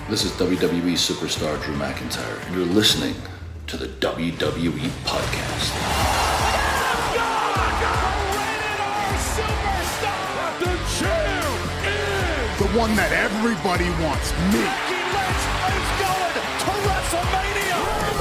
This is WWE superstar Drew McIntyre, and you're listening to the WWE Podcast. The champ is the one that everybody wants, me. Becky Lynch is going to WrestleMania.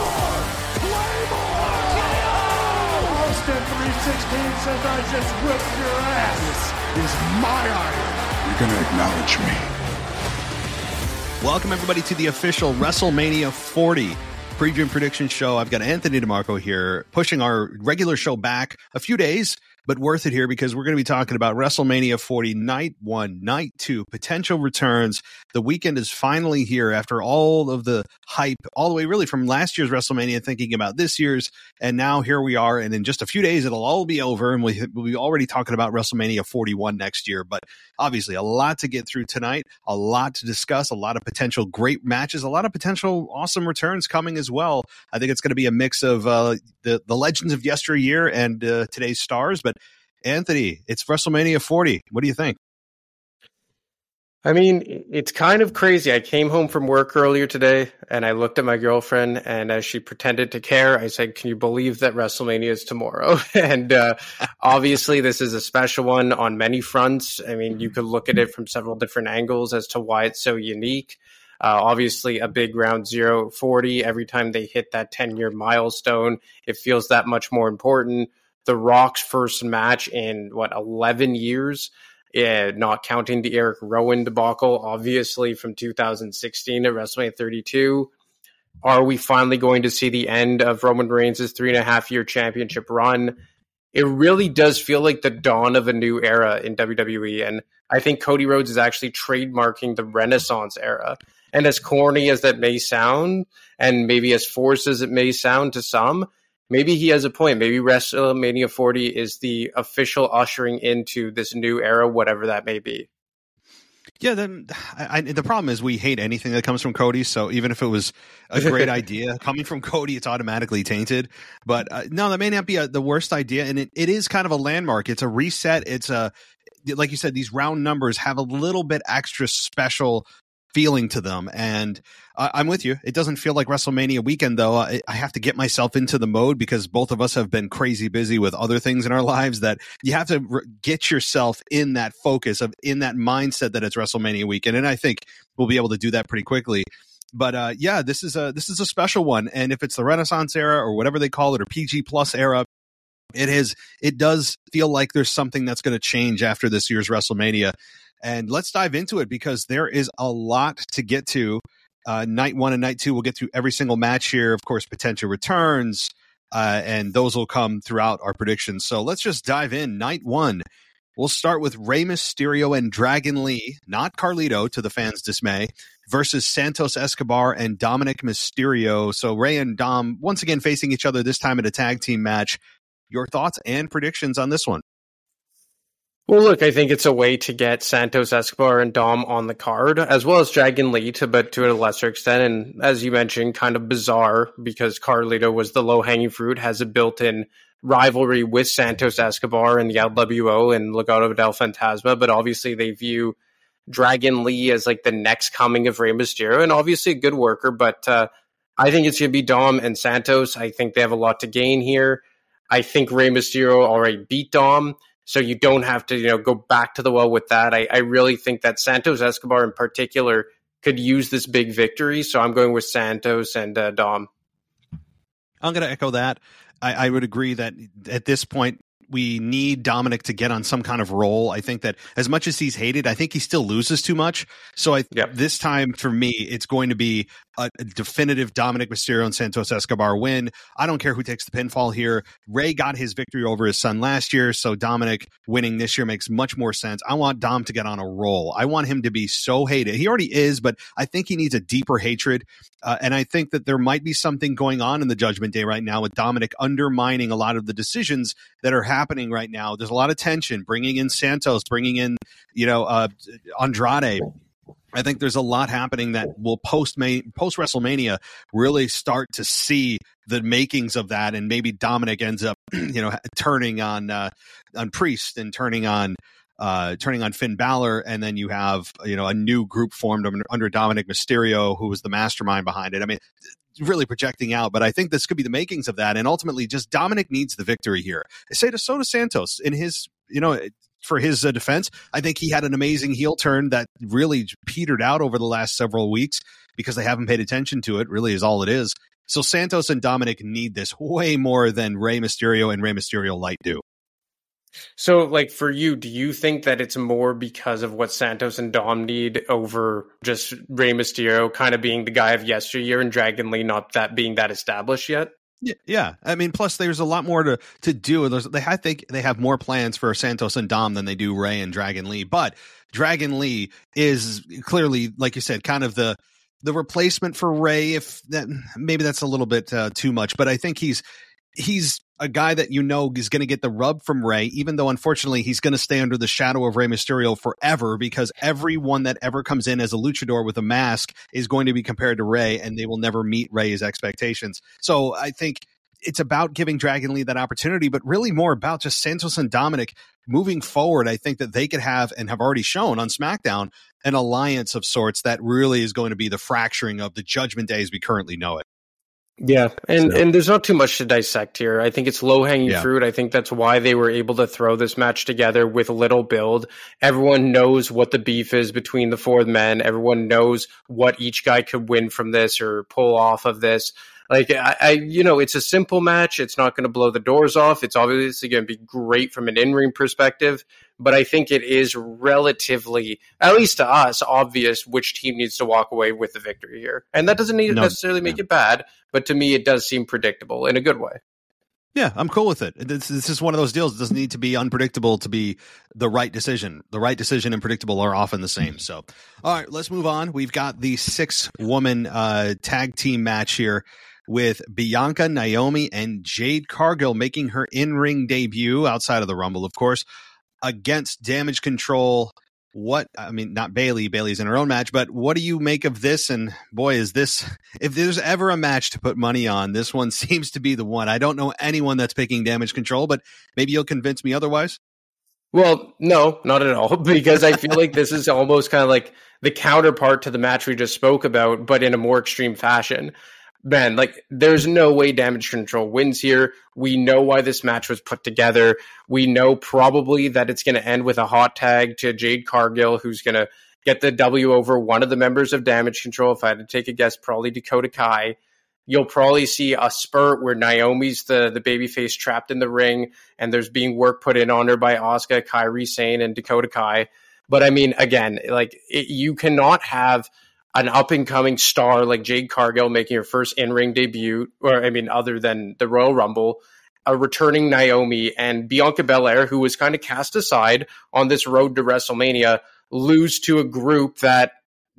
Claymore! Austin 316 says I just whipped your ass. This is my iron. You're going to acknowledge me. Welcome, everybody, to the official WrestleMania 40 preview and prediction show. I've got Anthony DeMarco here, pushing our regular show back a few days, but worth it here because we're going to be talking about WrestleMania 40, Night 1, Night 2, potential returns. The weekend is finally here after all of the hype, all the way really from last year's WrestleMania, thinking about this year's, and now here we are, and in just a few days, it'll all be over, and we'll be already talking about WrestleMania 41 next year, but obviously a lot to get through tonight, a lot to discuss, a lot of potential great matches, a lot of potential awesome returns coming as well. I think it's going to be a mix of the legends of yesteryear and today's stars, but Anthony, it's WrestleMania 40. What do you think? I mean, it's kind of crazy. I came home from work earlier today and I looked at my girlfriend, and as she pretended to care, I said, "Can you believe that WrestleMania is tomorrow?" And obviously this is a special one on many fronts. I mean, you could look at it from several different angles as to why it's so unique. Obviously a big round zero 40. Every time they hit that 10-year milestone, it feels that much more important. The Rock's first match in 11 years, not counting the Eric Rowan debacle, obviously from 2016 at WrestleMania 32. Are we finally going to see the end of Roman Reigns' 3.5-year championship run? It really does feel like the dawn of a new era in WWE, and I think Cody Rhodes is actually trademarking the Renaissance era. And as corny as that may sound, and maybe as forced as it may sound to some, maybe he has a point. Maybe WrestleMania 40 is the official ushering into this new era, whatever that may be. Yeah, then the problem is we hate anything that comes from Cody. So even if it was a great idea coming from Cody, it's automatically tainted. But no, that may not be the worst idea. And it is kind of a landmark. It's a reset. It's like you said, these round numbers have a little bit extra special feeling to them, and I'm with you. It doesn't feel like WrestleMania weekend, though. I have to get myself into the mode because both of us have been crazy busy with other things in our lives that you have to get yourself in that focus of in that mindset that it's WrestleMania weekend, and I think we'll be able to do that pretty quickly. But yeah, this is a special one, and if it's the Renaissance era or whatever they call it, or PG plus era, it does feel like there's something that's going to change after this year's WrestleMania. And let's dive into it because there is a lot to get to. Night 1 and Night 2, we'll get through every single match here. Of course, potential returns, and those will come throughout our predictions. So let's just dive in. Night 1, we'll start with Rey Mysterio and Dragon Lee, not Carlito, to the fans' dismay, versus Santos Escobar and Dominic Mysterio. So Rey and Dom, once again, facing each other, this time in a tag team match. Your thoughts and predictions on this one? Well, look, I think it's a way to get Santos Escobar and Dom on the card, as well as Dragon Lee, but to a lesser extent. And as you mentioned, kind of bizarre because Carlito was the low-hanging fruit, has a built-in rivalry with Santos Escobar and the LWO and Legado del Fantasma. But obviously they view Dragon Lee as like the next coming of Rey Mysterio, and obviously a good worker. But I think it's going to be Dom and Santos. I think they have a lot to gain here. I think Rey Mysterio already beat Dom, so you don't have to, go back to the well with that. I really think that Santos Escobar in particular could use this big victory. So I'm going with Santos and Dom. I'm going to echo that. I would agree that at this point, we need Dominic to get on some kind of roll. I think that as much as he's hated, I think he still loses too much. So this time for me, it's going to be a definitive Dominic Mysterio and Santos Escobar win. I don't care who takes the pinfall here. Rey got his victory over his son last year, so Dominic winning this year makes much more sense. I want Dom to get on a roll. I want him to be so hated. He already is, but I think he needs a deeper hatred. And I think that there might be something going on in the Judgment Day right now with Dominic undermining a lot of the decisions that are happening right now. There's a lot of tension, bringing in Santos, bringing in, Andrade. I think there's a lot happening that will post WrestleMania really start to see the makings of that, and maybe Dominic ends up, turning on Priest and turning on turning on Finn Balor, and then you have a new group formed under Dominic Mysterio, who was the mastermind behind it. I mean, really projecting out, but I think this could be the makings of that. And ultimately, just Dominic needs the victory here. So does Santos in his, for his defense. I think he had an amazing heel turn that really petered out over the last several weeks because they haven't paid attention to it, really is all it is. So Santos and Dominic need this way more than Rey Mysterio and Rey Mysterio Light do. So, like, for you, do you think that it's more because of what Santos and Dom need over just Rey Mysterio kind of being the guy of yesteryear and Dragon Lee not that being that established yet? Yeah. I mean, plus there's a lot more to do. I think they have more plans for Santos and Dom than they do Rey and Dragon Lee. But Dragon Lee is clearly, like you said, kind of the replacement for Rey. If that, maybe that's a little bit too much, but I think he's a guy that is going to get the rub from Rey, even though unfortunately he's going to stay under the shadow of Rey Mysterio forever, because everyone that ever comes in as a luchador with a mask is going to be compared to Rey, and they will never meet Rey's expectations. So I think it's about giving Dragon Lee that opportunity, but really more about just Santos and Dominic moving forward. I think that they could have, and have already shown on SmackDown, an alliance of sorts that really is going to be the fracturing of the Judgment Day as we currently know it. Yeah, and there's not too much to dissect here. I think it's low-hanging fruit. I think that's why they were able to throw this match together with little build. Everyone knows what the beef is between the four men. Everyone knows what each guy could win from this or pull off of this. Like, it's a simple match. It's not going to blow the doors off. It's obviously going to be great from an in-ring perspective, but I think it is relatively, at least to us, obvious which team needs to walk away with the victory here. And that doesn't necessarily make it bad, but to me, it does seem predictable in a good way. Yeah, I'm cool with it. This is one of those deals. It doesn't need to be unpredictable to be the right decision. The right decision and predictable are often the same. So, all right, let's move on. We've got the 6-woman tag team match here with Bianca, Naomi, and Jade Cargill making her in-ring debut outside of the Rumble, of course, against Damage Control. Not Bayley. Bayley's in her own match, but what do you make of this? And boy, is this, if there's ever a match to put money on, this one seems to be the one. I don't know anyone that's picking Damage Control, but maybe you'll convince me otherwise. Well, no, not at all, because I feel like this is almost kind of like the counterpart to the match we just spoke about, but in a more extreme fashion. Man, like, there's no way Damage Control wins here. We know why this match was put together. We know probably that it's going to end with a hot tag to Jade Cargill, who's going to get the W over one of the members of Damage Control. If I had to take a guess, probably Dakota Kai. You'll probably see a spurt where Naomi's the babyface trapped in the ring, and there's being work put in on her by Asuka, Kairi Sane, and Dakota Kai. But I mean, again, you cannot have an up-and-coming star like Jade Cargill making her first in-ring debut, other than the Royal Rumble, a returning Naomi, and Bianca Belair, who was kind of cast aside on this road to WrestleMania, lose to a group that,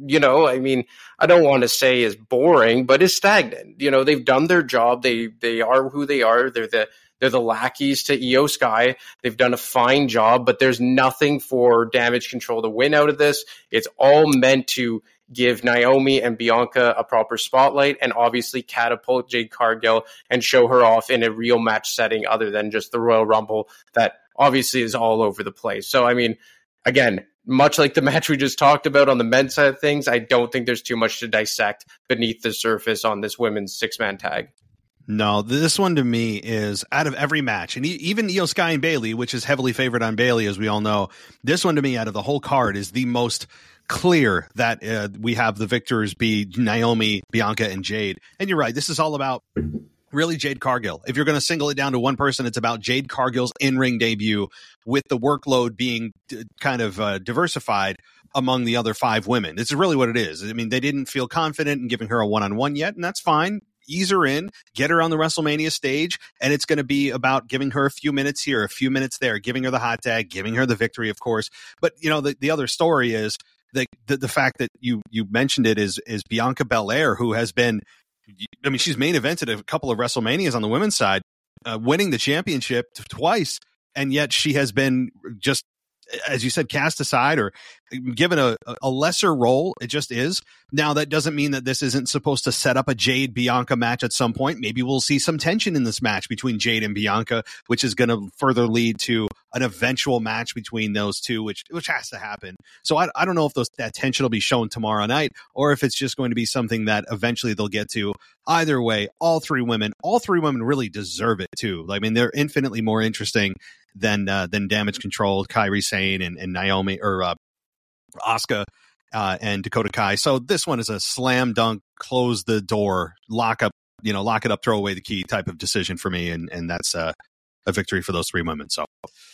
I don't want to say is boring, but is stagnant. They've done their job. They are who they are. They're the lackeys to Io Sky. They've done a fine job, but there's nothing for Damage Control to win out of this. It's all meant to give Naomi and Bianca a proper spotlight and obviously catapult Jade Cargill and show her off in a real match setting other than just the Royal Rumble that obviously is all over the place. So, again, much like the match we just talked about on the men's side of things, I don't think there's too much to dissect beneath the surface on this women's 6-man tag. No, this one to me is, out of every match, and even Io Sky and Bayley, which is heavily favored on Bayley, as we all know, this one to me out of the whole card is the most clear that we have the victors be Naomi, Bianca, and Jade. And you're right, this is all about really Jade Cargill. If you're going to single it down to one person, it's about Jade Cargill's in-ring debut, with the workload being kind of diversified among the other 5 women. This is really what it is. I mean, they didn't feel confident in giving her a one-on-one yet, and that's fine. Ease her in, get her on the WrestleMania stage, and it's going to be about giving her a few minutes here, a few minutes there, giving her the hot tag, giving her the victory, of course. But, the other story is the fact that you mentioned it is Bianca Belair, who has been, she's main evented a couple of WrestleManias on the women's side, winning the championship twice, and yet she has been just as you said, cast aside or given a lesser role. It just is. Now, that doesn't mean that this isn't supposed to set up a Jade Bianca match at some point. Maybe we'll see some tension in this match between Jade and Bianca, which is going to further lead to an eventual match between those two, which has to happen. So I don't know if that tension will be shown tomorrow night or if it's just going to be something that eventually they'll get to. Either way, all three women really deserve it too. I mean, they're infinitely more interesting than Damage Control, Kairi Sane, and Naomi or Asuka and Dakota Kai. So this one is a slam dunk, close the door, lock it up, throw away the key type of decision for me, and that's a victory for those three women. So,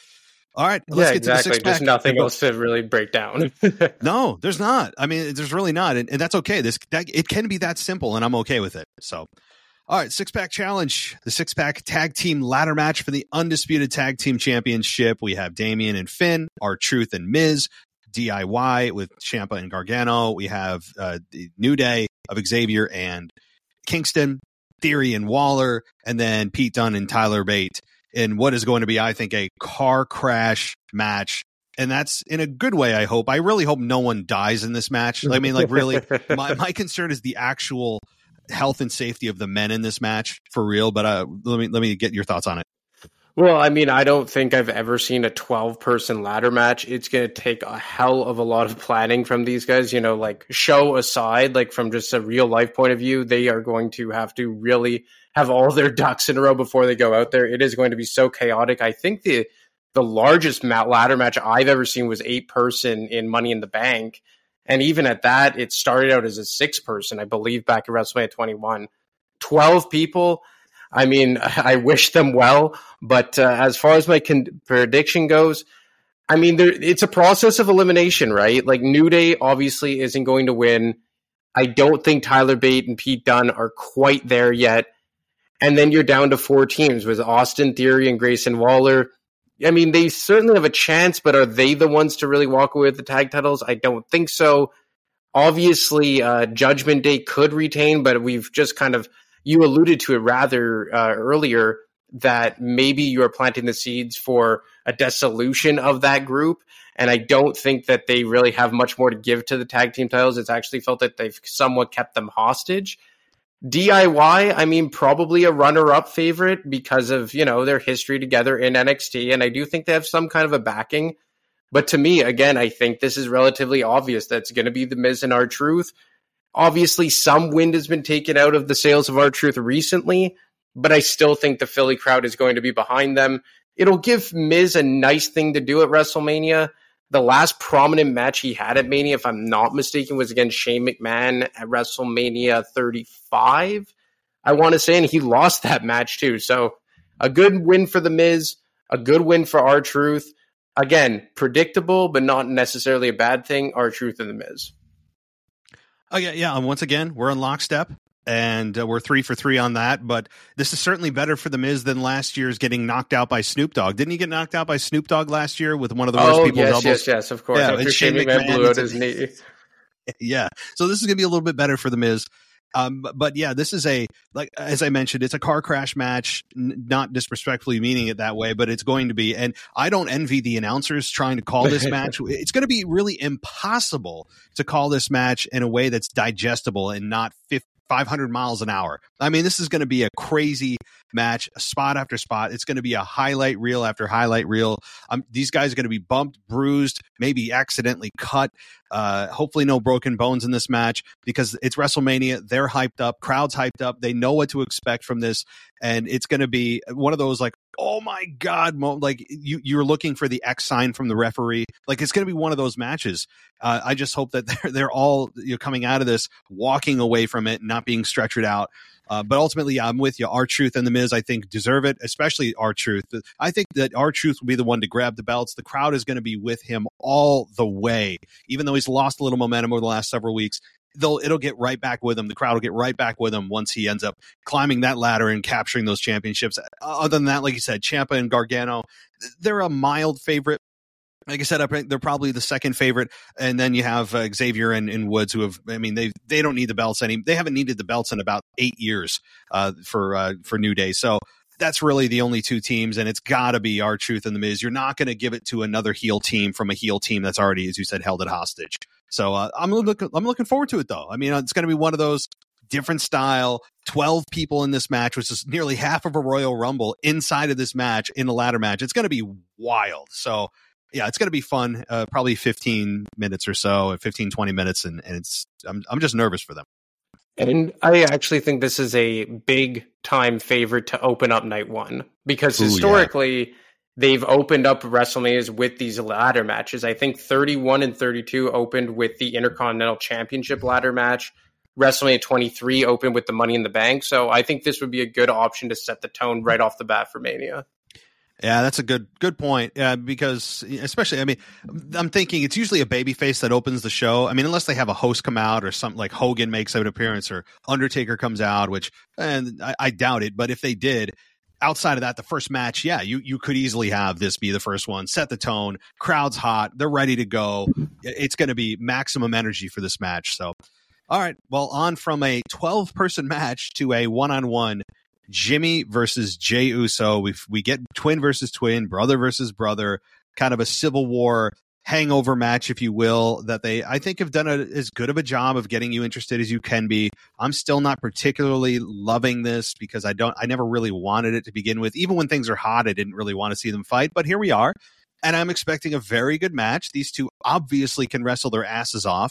all right, let's get to the six-pack. There's nothing else to really break down. No, there's not. I mean, there's really not, and that's okay. It can be that simple, and I'm okay with it. So. All right, six-pack challenge, the six-pack tag team ladder match for the Undisputed Tag Team Championship. We have Damian and Finn, R-Truth and Miz, DIY with Ciampa and Gargano. We have the New Day of Xavier and Kingston, Theory and Waller, and then Pete Dunne and Tyler Bate in what is going to be, I think, a car crash match. And that's in a good way, I hope. I really hope no one dies in this match. I mean, like, really, my concern is the actual health and safety of the men in this match for real, but let me get your thoughts on it. Well, I mean, I don't think I've ever seen a 12-person ladder match. It's going to take a hell of a lot of planning from these guys, like show aside, like from just a real life point of view, they are going to have to really have all their ducks in a row before they go out there. It is going to be so chaotic. I think the largest ladder match I've ever seen was 8-person in Money in the Bank. And even at that, it started out as a 6-person, I believe, back at WrestleMania 21. 12 people, I mean, I wish them well. But as far as my prediction goes, I mean, it's a process of elimination, right? Like, New Day obviously isn't going to win. I don't think Tyler Bate and Pete Dunne are quite there yet. And then you're down to 4 teams with Austin Theory and Grayson Waller. I mean, they certainly have a chance, but are they the ones to really walk away with the tag titles? I don't think so. Obviously, Judgment Day could retain, but we've just you alluded to it rather earlier, that maybe you are planting the seeds for a dissolution of that group. And I don't think that they really have much more to give to the tag team titles. It's actually felt that they've somewhat kept them hostage. DIY, I mean, probably a runner-up favorite because of, their history together in NXT, and I do think they have some kind of a backing. But to me, again, I think this is relatively obvious that it's going to be The Miz and R-Truth. Obviously, some wind has been taken out of the sails of R-Truth recently, but I still think the Philly crowd is going to be behind them. It'll give Miz a nice thing to do at WrestleMania. The last prominent match he had at Mania, if I'm not mistaken, was against Shane McMahon at WrestleMania 35, I want to say, and he lost that match too. So a good win for The Miz, a good win for R-Truth. Again, predictable, but not necessarily a bad thing, R-Truth and The Miz. Oh, yeah. Once again, we're in lockstep. And we're 3 for 3 on that, but this is certainly better for The Miz than last year's getting knocked out by Snoop Dogg. Didn't he get knocked out by Snoop Dogg last year with one of the worst people's elbows? Yes, of course. Yeah, Shane McMahon blew out his knee. Yeah, so this is going to be a little bit better for The Miz. But yeah, this is as I mentioned, it's a car crash match, not disrespectfully meaning it that way, but it's going to be. And I don't envy the announcers trying to call this match. It's going to be really impossible to call this match in a way that's digestible and not 500 miles an hour. I mean, this is going to be a crazy match, spot after spot. It's going to be a highlight reel after highlight reel. These guys are going to be bumped, bruised, maybe accidentally cut. Hopefully no broken bones in this match because it's WrestleMania. They're hyped up. Crowd's hyped up. They know what to expect from this. And it's going to be one of those oh my God, like you're looking for the X sign from the referee. Like it's going to be one of those matches. I just hope that they're all coming out of this, walking away from it, not being stretchered out. But ultimately, I'm with you. R-Truth and The Miz, I think, deserve it, especially R-Truth. I think that R-Truth will be the one to grab the belts. The crowd is going to be with him all the way, even though he's lost a little momentum over the last several weeks. It'll get right back with him. The crowd will get right back with him once he ends up climbing that ladder and capturing those championships. Other than that, like you said, Ciampa and Gargano, they're a mild favorite. Like I said, I think they're probably the second favorite, and then you have Xavier and Woods, who have. I mean, they don't need the belts they haven't needed the belts in about 8 years for New Day. So that's really the only two teams, and it's got to be R-Truth and The Miz. You're not going to give it to another heel team from a heel team that's already, as you said, held it hostage. So I'm looking forward to it, though. I mean, it's going to be one of those different style, 12 people in this match, which is nearly half of a Royal Rumble inside of this match in a ladder match. It's going to be wild. So, yeah, it's going to be fun. Probably 15 minutes or so, 15, 20 minutes, and I'm just nervous for them. And I actually think this is a big time favorite to open up night one, because historically they've opened up WrestleManias with these ladder matches. I think 31 and 32 opened with the Intercontinental Championship ladder match. WrestleMania 23 opened with the Money in the Bank. So I think this would be a good option to set the tone right off the bat for Mania. Yeah, that's a good point. Because especially, I mean, I'm thinking it's usually a babyface that opens the show. I mean, unless they have a host come out or something like Hogan makes an appearance or Undertaker comes out, which and I doubt it. But if they did, outside of that, the first match, yeah, you could easily have this be the first one, set the tone, crowd's hot, they're ready to go. It's going to be maximum energy for this match. So, all right, well, on from a 12-person match to a one-on-one. Jimmy versus Jey Uso. We get twin versus twin, brother versus brother, kind of a Civil War hangover match, if you will, that they, I think, have done as good of a job of getting you interested as you can be. I'm still not particularly loving this because I never really wanted it to begin with. Even when things are hot, I didn't really want to see them fight, but here we are. And I'm expecting a very good match. These two obviously can wrestle their asses off.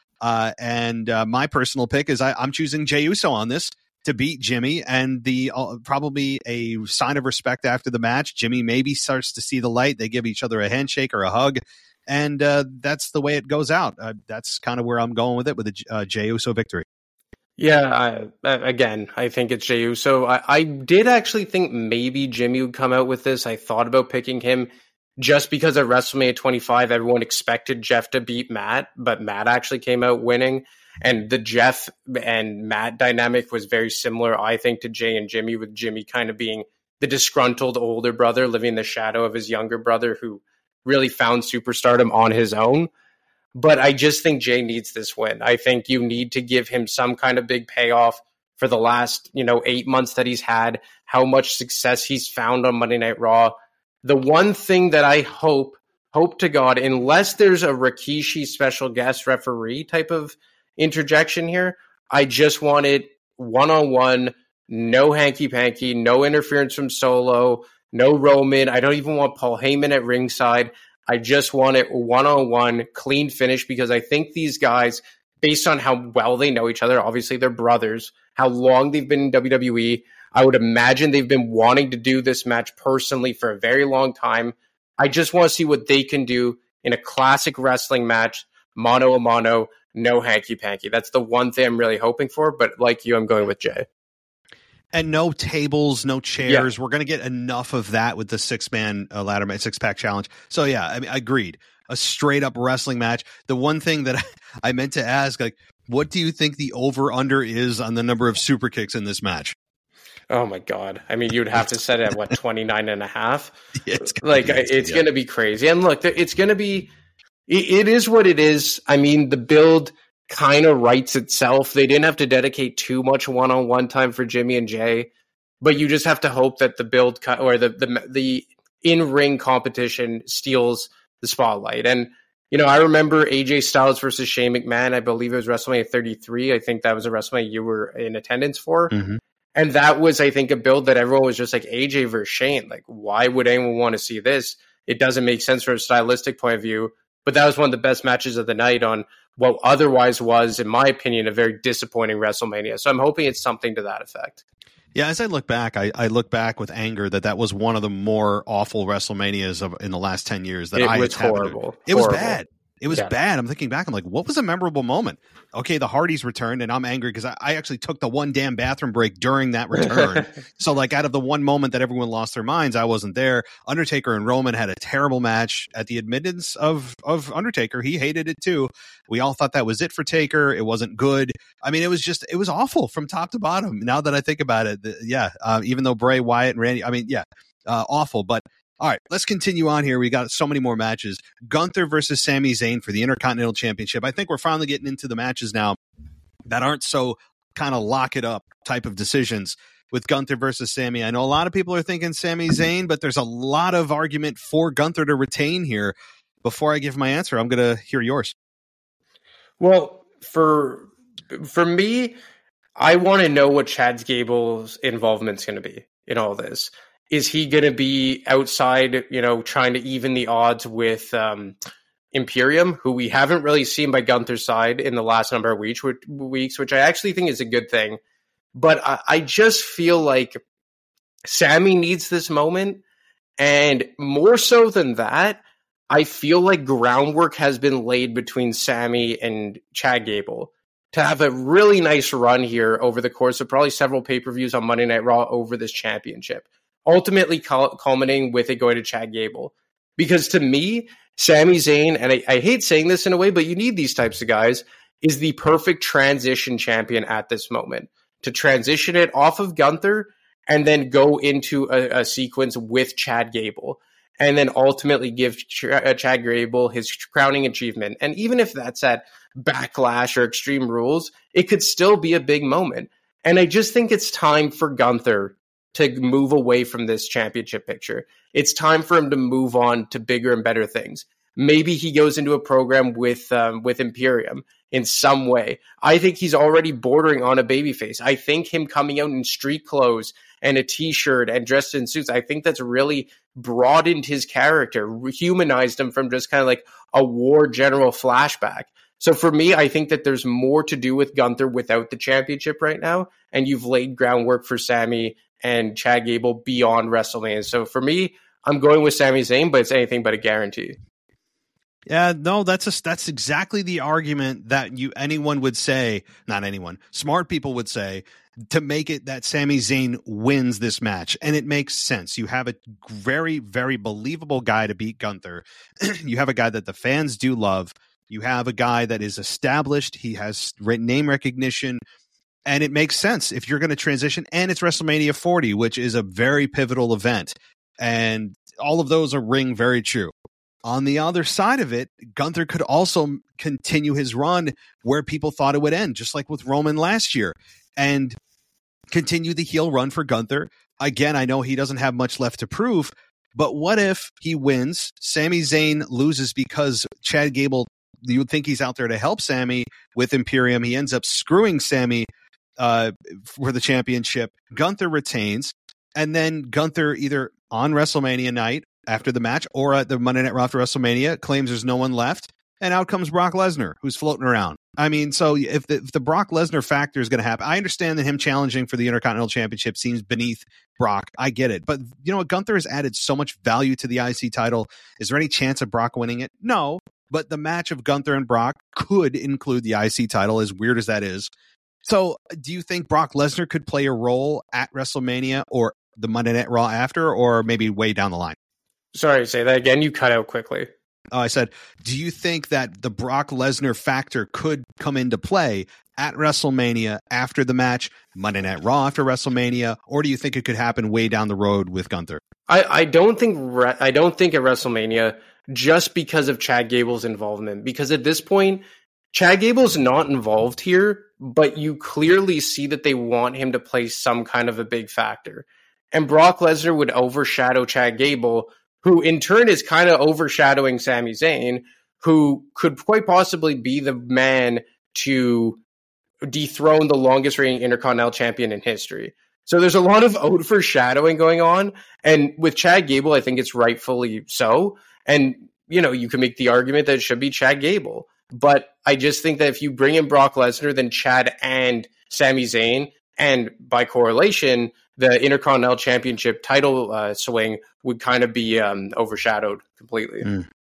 And my personal pick is I'm choosing Jey Uso on this to beat Jimmy, and the probably a sign of respect after the match. Jimmy maybe starts to see the light. They give each other a handshake or a hug, and that's the way it goes out. That's kind of where I'm going with it, with a Jey Uso victory. Yeah, I think it's Jey Uso. I did actually think maybe Jimmy would come out with this. I thought about picking him just because at WrestleMania 25, everyone expected Jeff to beat Matt, but Matt actually came out winning. And the Jeff and Matt dynamic was very similar, I think, to Jey and Jimmy, with Jimmy kind of being the disgruntled older brother living in the shadow of his younger brother who really found superstardom on his own. But I just think Jey needs this win. I think you need to give him some kind of big payoff for the last, 8 months that he's had, how much success he's found on Monday Night Raw. The one thing that I hope to God, unless there's a Rikishi special guest referee type of interjection here, I just want it one-on-one, no hanky-panky, no interference from Solo, no Roman. I don't even want Paul Heyman at ringside. I just want it one-on-one, clean finish, because I think these guys, based on how well they know each other, obviously they're brothers, how long they've been in WWE, I would imagine they've been wanting to do this match personally for a very long time. I just want to see what they can do in a classic wrestling match, mano-a-mano, no hanky-panky. That's the one thing I'm really hoping for, but like you, I'm going with Jey. And no tables, no chairs. Yeah. We're going to get enough of that with the six-man ladder match, six-pack challenge. So, yeah, I mean, agreed. A straight-up wrestling match. The one thing that I meant to ask, like, what do you think the over-under is on the number of super kicks in this match? Oh, my God. I mean, you'd have to set it at, 29 and a half? Yeah, it's going to be crazy. And look, it's going to be... It is what it is. I mean, the build kind of writes itself. They didn't have to dedicate too much one-on-one time for Jimmy and Jey, but you just have to hope that the build or the in-ring competition steals the spotlight. And, I remember AJ Styles versus Shane McMahon. I believe it was WrestleMania 33. I think that was a WrestleMania you were in attendance for. Mm-hmm. And that was, I think, a build that everyone was just like, AJ versus Shane. Like, why would anyone want to see this? It doesn't make sense from a stylistic point of view. But that was one of the best matches of the night on what otherwise was, in my opinion, a very disappointing WrestleMania. So I'm hoping it's something to that effect. Yeah, as I look back, I look back with anger that was one of the more awful WrestleManias in the last 10 years. It was horrible. It was bad. It was bad. I'm thinking back. I'm like, what was a memorable moment? Okay, the Hardys returned, and I'm angry because I actually took the one damn bathroom break during that return. So, like, out of the one moment that everyone lost their minds, I wasn't there. Undertaker and Roman had a terrible match. At the admittance of Undertaker, he hated it too. We all thought that was it for Taker. It wasn't good. I mean, it was awful from top to bottom. Now that I think about it, even though Bray Wyatt and Randy, awful. But all right, let's continue on here. We got so many more matches. Gunther versus Sami Zayn for the Intercontinental Championship. I think we're finally getting into the matches now that aren't so kind of lock it up type of decisions. with Gunther versus Sami. I know a lot of people are thinking Sami Zayn, but there's a lot of argument for Gunther to retain here. Before I give my answer, I'm going to hear yours. Well, for me, I want to know what Chad Gable's involvement's going to be in all this. Is he going to be outside, trying to even the odds with Imperium, who we haven't really seen by Gunther's side in the last number of weeks, which I actually think is a good thing. But I just feel like Sami needs this moment. And more so than that, I feel like groundwork has been laid between Sami and Chad Gable to have a really nice run here over the course of probably several pay-per-views on Monday Night Raw over this championship, ultimately culminating with it going to Chad Gable. Because to me, Sami Zayn, and I hate saying this in a way, but you need these types of guys, is the perfect transition champion at this moment. To transition it off of Gunther and then go into a sequence with Chad Gable. And then ultimately give Chad Gable his crowning achievement. And even if that's at Backlash or Extreme Rules, it could still be a big moment. And I just think it's time for Gunther to move away from this championship picture. It's time for him to move on to bigger and better things. Maybe he goes into a program with Imperium in some way. I think he's already bordering on a babyface. I think him coming out in street clothes and a t-shirt and dressed in suits, I think that's really broadened his character, humanized him from just kind of like a war general flashback. So for me, I think that there's more to do with Gunther without the championship right now, and you've laid groundwork for Sami and Chad Gable beyond WrestleMania. So for me, I'm going with Sami Zayn, but it's anything but a guarantee. Yeah, no, that's exactly the argument that anyone would say, not anyone, smart people would say, to make it that Sami Zayn wins this match. And it makes sense. You have a very, very believable guy to beat Gunther. You have a guy that the fans do love. You have a guy that is established. He has name recognition. And it makes sense if you're going to transition. And it's WrestleMania 40, which is a very pivotal event. And all of those ring very true. On the other side of it, Gunther could also continue his run where people thought it would end, just like with Roman last year, and continue the heel run for Gunther. Again, I know he doesn't have much left to prove, but what if he wins, Sami Zayn loses because Chad Gable, you would think he's out there to help Sami with Imperium. He ends up screwing Sami for the championship. Gunther retains, and then Gunther either on WrestleMania night after the match or at the Monday Night Raw after WrestleMania claims there's no one left, and out comes Brock Lesnar, who's floating around. I mean, so if the Brock Lesnar factor is going to happen, I understand that him challenging for the Intercontinental Championship seems beneath Brock. I get it. But you know what? Gunther has added so much value to the IC title. Is there any chance of Brock winning it? No. But the match of Gunther and Brock could include the IC title, as weird as that is. So do you think Brock Lesnar could play a role at WrestleMania or the Monday Night Raw after, or maybe way down the line? Sorry, say that again. You cut out quickly. Oh, I said, do you think that the Brock Lesnar factor could come into play at WrestleMania after the match, Monday Night Raw after WrestleMania, or do you think it could happen way down the road with Gunther? I don't think at WrestleMania, just because of Chad Gable's involvement. Because at this point, Chad Gable's not involved here, but you clearly see that they want him to play some kind of a big factor. And Brock Lesnar would overshadow Chad Gable, who in turn is kind of overshadowing Sami Zayn, who could quite possibly be the man to dethrone the longest reigning Intercontinental Champion in history. So there's a lot of overshadowing going on. And with Chad Gable, I think it's rightfully so. And, you know, you can make the argument that it should be Chad Gable. But I just think that if you bring in Brock Lesnar, then Chad and Sami Zayn, and by correlation, the Intercontinental Championship title swing would kind of be overshadowed completely.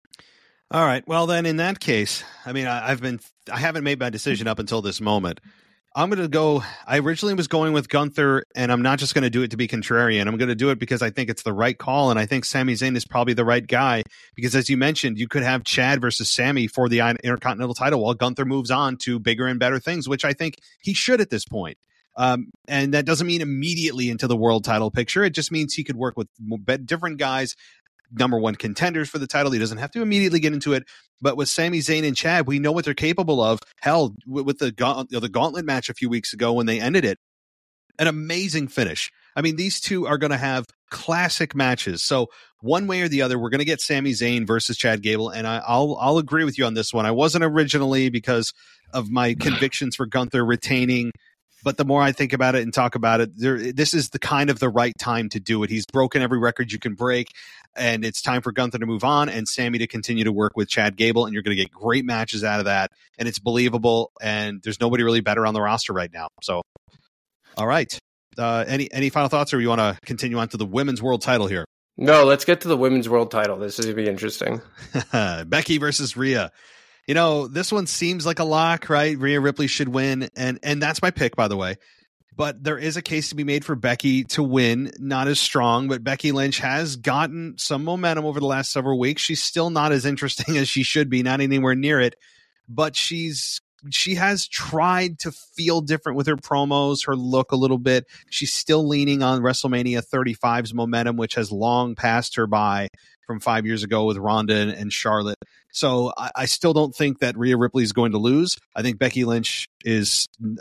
All right. Well, then in that case, I mean, I haven't made my decision up until this moment. I'm going to go. I originally was going with Gunther, and I'm not just going to do it to be contrarian. I'm going to do it because I think it's the right call, and I think Sami Zayn is probably the right guy. Because as you mentioned, you could have Chad versus Sami for the Intercontinental title while Gunther moves on to bigger and better things, which I think he should at this point. And that doesn't mean immediately into the world title picture. It just means he could work with different guys, number one contenders for the title. He doesn't have to immediately get into it. But with Sami Zayn and Chad, we know what they're capable of. Hell, with the gauntlet match a few weeks ago when they ended it, an amazing finish. I mean, these two are going to have classic matches. So one way or the other, we're going to get Sami Zayn versus Chad Gable, and I'll agree with you on this one. I wasn't originally because of my convictions for Gunther retaining, but the more I think about it and talk about it, this is the kind of the right time to do it. He's broken every record you can break, and it's time for Gunther to move on and Sami to continue to work with Chad Gable, and you're going to get great matches out of that, and it's believable, and there's nobody really better on the roster right now. So, all right. Any final thoughts, or you want to continue on to the women's world title here? No, let's get to the women's world title. This is going to be interesting. Becky versus Rhea. You know, this one seems like a lock, right? Rhea Ripley should win, and that's my pick, by the way. But there is a case to be made for Becky to win. Not as strong, but Becky Lynch has gotten some momentum over the last several weeks. She's still not as interesting as she should be, not anywhere near it. But she has tried to feel different with her promos, her look a little bit. She's still leaning on WrestleMania 35's momentum, which has long passed her by from 5 years ago with Ronda and Charlotte. So I still don't think that Rhea Ripley is going to lose. I think Becky Lynch is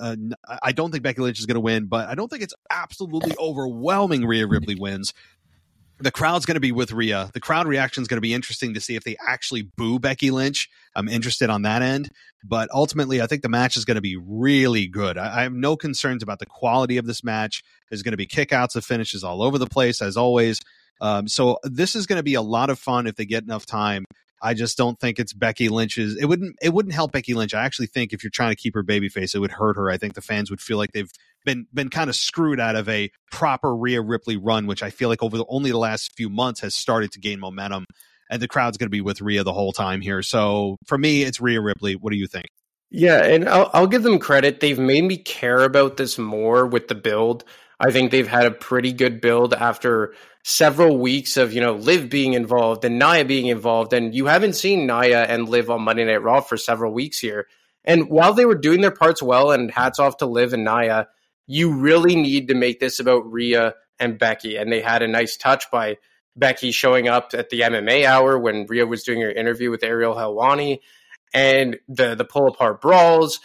I don't think Becky Lynch is going to win, but I don't think it's absolutely overwhelming Rhea Ripley wins. The crowd's going to be with Rhea. The crowd reaction is going to be interesting to see if they actually boo Becky Lynch. I'm interested on that end. But ultimately, I think the match is going to be really good. I have no concerns about the quality of this match. There's going to be kickouts and finishes all over the place, as always. So this is going to be a lot of fun if they get enough time. I just don't think it's Becky Lynch's. It wouldn't help Becky Lynch. I actually think if you're trying to keep her babyface, it would hurt her. I think the fans would feel like they've been kind of screwed out of a proper Rhea Ripley run, which I feel like over only the last few months has started to gain momentum, and the crowd's going to be with Rhea the whole time here. So for me, it's Rhea Ripley. What do you think? Yeah, and I'll give them credit. They've made me care about this more with the build. I think they've had a pretty good build after several weeks of, Liv being involved and Nia being involved. And you haven't seen Nia and Liv on Monday Night Raw for several weeks here. And while they were doing their parts well, and hats off to Liv and Nia, you really need to make this about Rhea and Becky. And they had a nice touch by Becky showing up at the MMA hour when Rhea was doing her interview with Ariel Helwani, and the pull-apart brawls.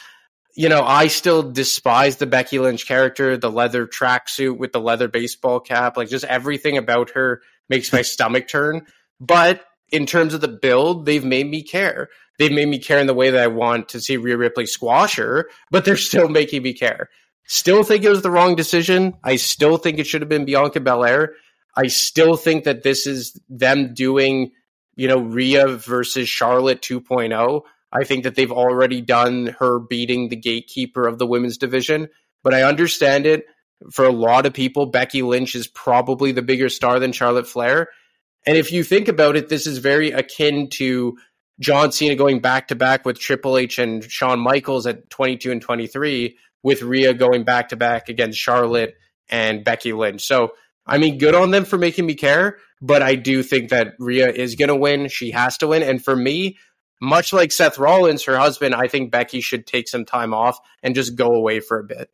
I still despise the Becky Lynch character, the leather tracksuit with the leather baseball cap. Like, just everything about her makes my stomach turn. But in terms of the build, they've made me care. They've made me care in the way that I want to see Rhea Ripley squash her, but they're still making me care. Still think it was the wrong decision. I still think it should have been Bianca Belair. I still think that this is them doing, Rhea versus Charlotte 2.0. I think that they've already done her beating the gatekeeper of the women's division, but I understand it. For a lot of people, Becky Lynch is probably the bigger star than Charlotte Flair. And if you think about it, this is very akin to John Cena going back-to-back with Triple H and Shawn Michaels at 22 and 23, with Rhea going back-to-back against Charlotte and Becky Lynch. So, good on them for making me care, but I do think that Rhea is going to win. She has to win. And for me, much like Seth Rollins, her husband, I think Becky should take some time off and just go away for a bit.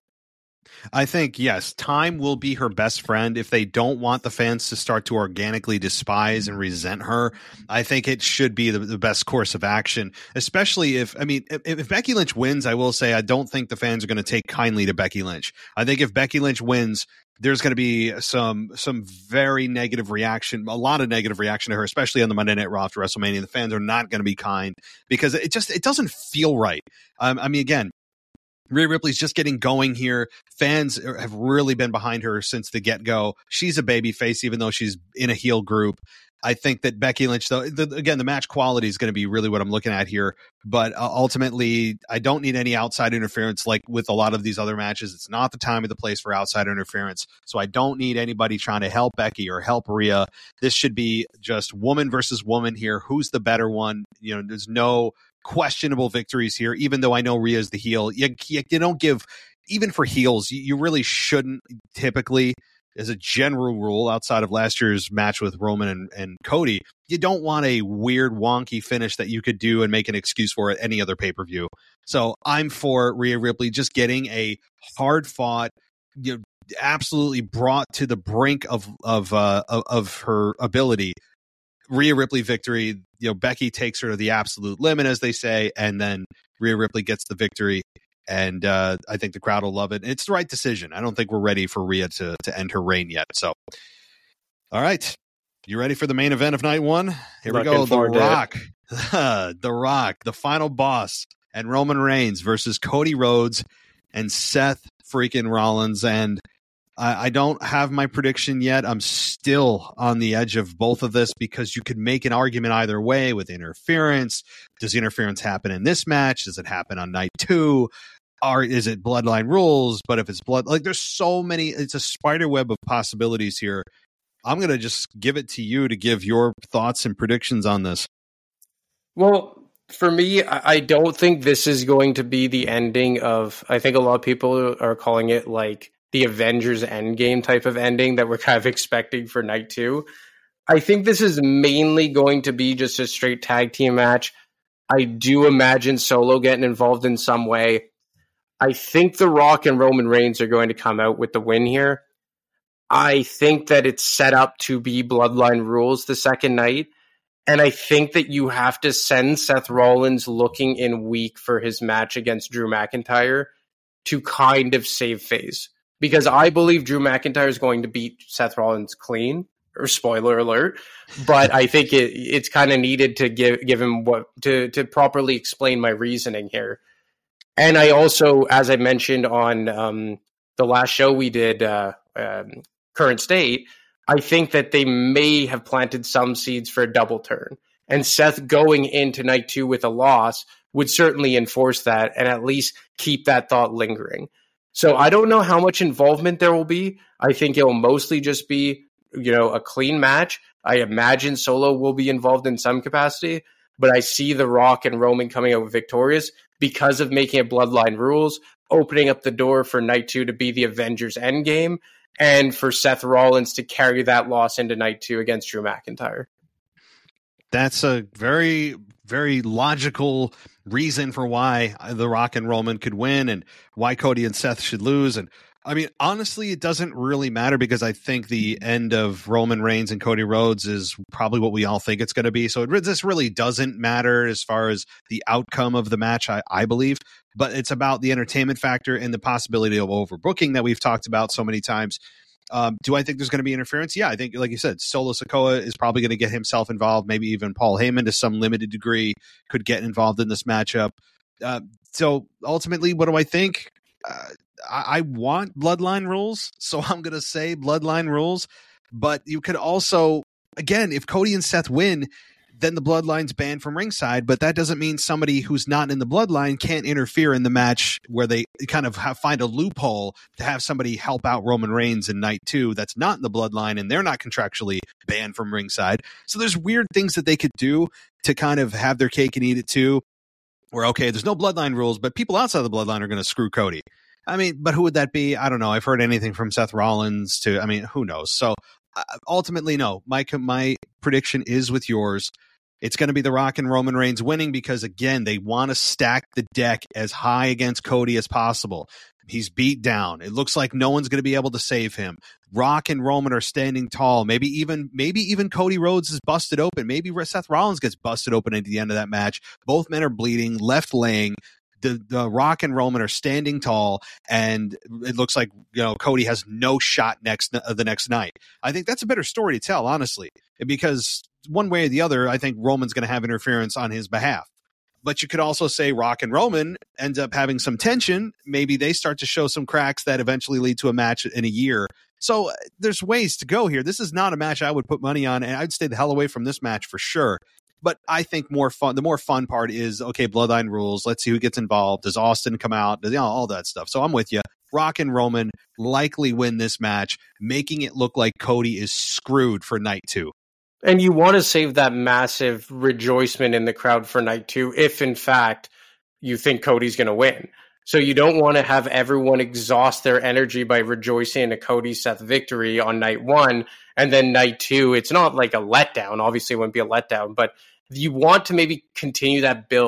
I think, yes, time will be her best friend. If they don't want the fans to start to organically despise and resent her, I think it should be the best course of action, especially if Becky Lynch wins, I will say I don't think the fans are going to take kindly to Becky Lynch. I think if Becky Lynch wins, there's going to be some very negative reaction, a lot of negative reaction to her, especially on the Monday Night Raw after WrestleMania. The fans are not going to be kind because it doesn't feel right. Again, Rhea Ripley's just getting going here. Fans have really been behind her since the get-go. She's a babyface, even though she's in a heel group. I think that Becky Lynch, though, again, the match quality is going to be really what I'm looking at here. But ultimately, I don't need any outside interference like with a lot of these other matches. It's not the time or the place for outside interference. So I don't need anybody trying to help Becky or help Rhea. This should be just woman versus woman here. Who's the better one? There's no questionable victories here, even though I know Rhea's the heel. You don't give, even for heels, you really shouldn't typically, as a general rule, outside of last year's match with Roman and Cody, you don't want a weird, wonky finish that you could do and make an excuse for at any other pay-per-view. So I'm for Rhea Ripley just getting a hard-fought, absolutely brought to the brink of her ability Rhea Ripley victory. Becky takes her to the absolute limit, as they say, and then Rhea Ripley gets the victory. And I think the crowd will love it. It's the right decision. I don't think we're ready for Rhea to end her reign yet. So, all right. You ready for the main event of night one? Here we go. The Rock. The Rock, the final boss, and Roman Reigns versus Cody Rhodes and Seth freaking Rollins. And I don't have my prediction yet. I'm still on the edge of both of this because you could make an argument either way with interference. Does interference happen in this match? Does it happen on night 2? Or is it bloodline rules? But if it's there's so many, it's a spider web of possibilities here. I'm going to just give it to you to give your thoughts and predictions on this. Well, for me, I don't think this is going to be the ending of, I think a lot of people are calling it like the Avengers Endgame type of ending that we're kind of expecting for night 2. I think this is mainly going to be just a straight tag team match. I do imagine Solo getting involved in some way. I think The Rock and Roman Reigns are going to come out with the win here. I think that it's set up to be Bloodline rules the second night. And I think that you have to send Seth Rollins looking in weak for his match against Drew McIntyre to kind of save face. Because I believe Drew McIntyre is going to beat Seth Rollins clean, or spoiler alert. But I think it's kind of needed to give him to properly explain my reasoning here. And I also, as I mentioned on the last show we did, Current State, I think that they may have planted some seeds for a double turn. And Seth going into night 2 with a loss would certainly enforce that and at least keep that thought lingering. So I don't know how much involvement there will be. I think it will mostly just be, a clean match. I imagine Solo will be involved in some capacity, but I see The Rock and Roman coming out victorious because of making it Bloodline rules, opening up the door for night 2 to be the Avengers Endgame, and for Seth Rollins to carry that loss into night 2 against Drew McIntyre. That's a very, very logical reason for why The Rock and Roman could win and why Cody and Seth should lose. And I mean, honestly, it doesn't really matter because I think the end of Roman Reigns and Cody Rhodes is probably what we all think it's going to be. So this really doesn't matter as far as the outcome of the match, I believe. But it's about the entertainment factor and the possibility of overbooking that we've talked about so many times. Do I think there's going to be interference? Yeah, I think, like you said, Solo Sikoa is probably going to get himself involved. Maybe even Paul Heyman to some limited degree could get involved in this matchup. So ultimately, what do I think? I want Bloodline rules, so I'm going to say Bloodline rules. But you could also, again, if Cody and Seth win, then the Bloodline's banned from ringside, but that doesn't mean somebody who's not in the Bloodline can't interfere in the match where they kind of find a loophole to have somebody help out Roman Reigns in night 2 that's not in the Bloodline and they're not contractually banned from ringside. So there's weird things that they could do to kind of have their cake and eat it too, where, okay, there's no Bloodline rules, but people outside the Bloodline are going to screw Cody. I mean, but who would that be? I don't know. I've heard anything from Seth Rollins to, I mean, who knows? So ultimately, no. My prediction is with yours. It's going to be The Rock and Roman Reigns winning because, again, they want to stack the deck as high against Cody as possible. He's beat down. It looks like no one's going to be able to save him. Rock and Roman are standing tall. Maybe even Cody Rhodes is busted open. Maybe Seth Rollins gets busted open at the end of that match. Both men are bleeding, left laying. The Rock and Roman are standing tall, and it looks like Cody has no shot the next night. I think that's a better story to tell, honestly, because one way or the other, I think Roman's going to have interference on his behalf. But you could also say Rock and Roman ends up having some tension. Maybe they start to show some cracks that eventually lead to a match in a year. So there's ways to go here. This is not a match I would put money on, and I'd stay the hell away from this match for sure. But I think the more fun part is, okay, Bloodline rules. Let's see who gets involved. Does Austin come out? All that stuff. So I'm with you. Rock and Roman likely win this match, making it look like Cody is screwed for night 2. And you want to save that massive rejoicement in the crowd for night 2 if, in fact, you think Cody's going to win. So you don't want to have everyone exhaust their energy by rejoicing in a Cody-Seth victory on night 1, and then night 2, it's not like a letdown. Obviously, it wouldn't be a letdown, but you want to maybe continue that build.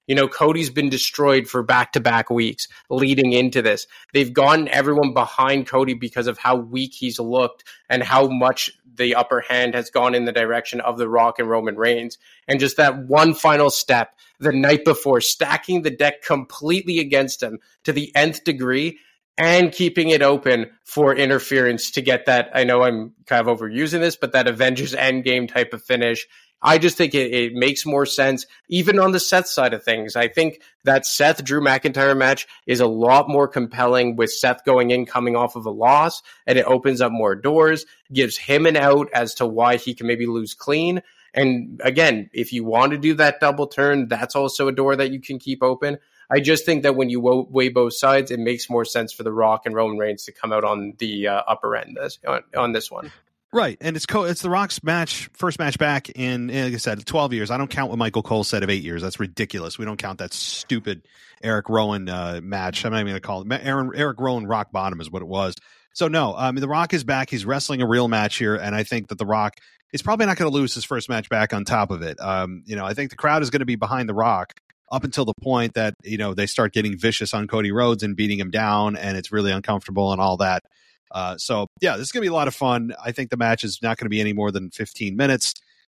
Cody's been destroyed for back-to-back weeks leading into this. They've gotten everyone behind Cody because of how weak he's looked and how much the upper hand has gone in the direction of The Rock and Roman Reigns. And just that one final step the night before, stacking the deck completely against him to the nth degree and keeping it open for interference to get that, I know I'm kind of overusing this, but that Avengers Endgame type of finish. I just think it makes more sense, even on the Seth side of things. I think that Seth-Drew McIntyre match is a lot more compelling with Seth going in, coming off of a loss, and it opens up more doors, gives him an out as to why he can maybe lose clean. And again, if you want to do that double turn, that's also a door that you can keep open. I just think that when you weigh both sides, it makes more sense for The Rock and Roman Reigns to come out on the upper end on this one. Right, and it's The Rock's first match back in, like I said, 12 years. I don't count what Michael Cole said of 8 years. That's ridiculous. We don't count that stupid Eric Rowan match. I'm not even going to call it. Eric Rowan rock bottom is what it was. So no, The Rock is back. He's wrestling a real match here, and I think that The Rock is probably not going to lose his first match back on top of it. I think the crowd is going to be behind The Rock up until the point that, they start getting vicious on Cody Rhodes and beating him down, and it's really uncomfortable and all that. This is going to be a lot of fun. I think the match is not going to be any more than 15 minutes.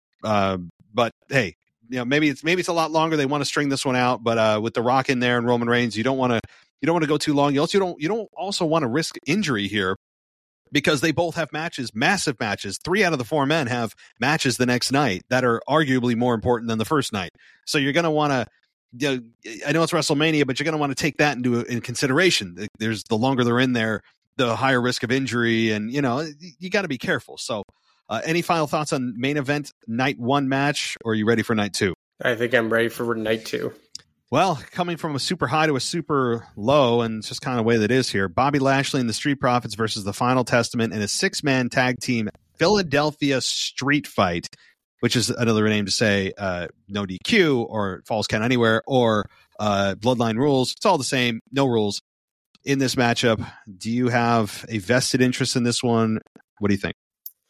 But hey, maybe it's a lot longer. They want to string this one out, but with The Rock in there and Roman Reigns, you don't want to go too long. You don't also want to risk injury here, because they both have matches, massive matches. 3 out of the 4 men have matches the next night that are arguably more important than the first night. So you're going to want to, I know it's WrestleMania, but you're going to want to take that in consideration. There's the longer they're in there, the higher risk of injury, and you got to be careful. So any final thoughts on main event night 1 match, or are you ready for night 2? I think I'm ready for night 2. Well, coming from a super high to a super low, and it's just kind of the way that is here, Bobby Lashley and the Street Profits versus the Final Testament in a 6-man tag team Philadelphia Street Fight, which is another name to say no DQ or Falls Count Anywhere or Bloodline Rules. It's all the same, no rules. In this matchup, do you have a vested interest in this one? What do you think?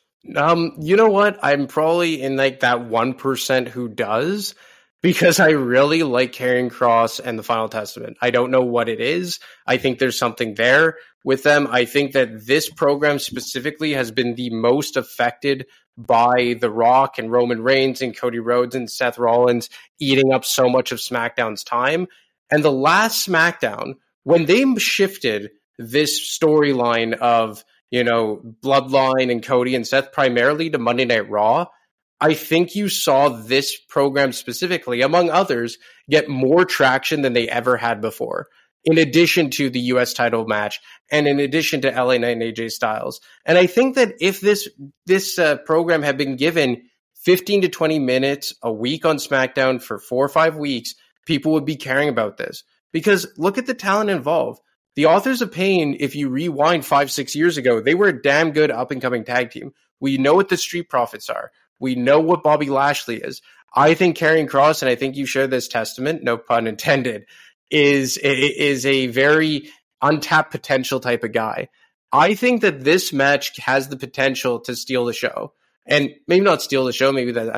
You know what? I'm probably in that 1% who does, because I really like Karrion Kross and the Final Testament. I don't know what it is. I think there's something there with them. I think that this program specifically has been the most affected by The Rock and Roman Reigns and Cody Rhodes and Seth Rollins eating up so much of SmackDown's time. And the last SmackDown, when they shifted this storyline of, Bloodline and Cody and Seth primarily to Monday Night Raw, I think you saw this program specifically, among others, get more traction than they ever had before, in addition to the U.S. title match and in addition to LA Knight and AJ Styles. And I think that if this program had been given 15 to 20 minutes a week on SmackDown for 4 or 5 weeks, people would be caring about this. Because look at the talent involved. The Authors of Pain, if you rewind 5-6 years ago, they were a damn good up-and-coming tag team. We know what the Street Profits are. We know what Bobby Lashley is. I think Karrion Kross, and I think you share this testament, no pun intended, is a very untapped potential type of guy. I think that this match has the potential to steal the show. And maybe not steal the show, maybe that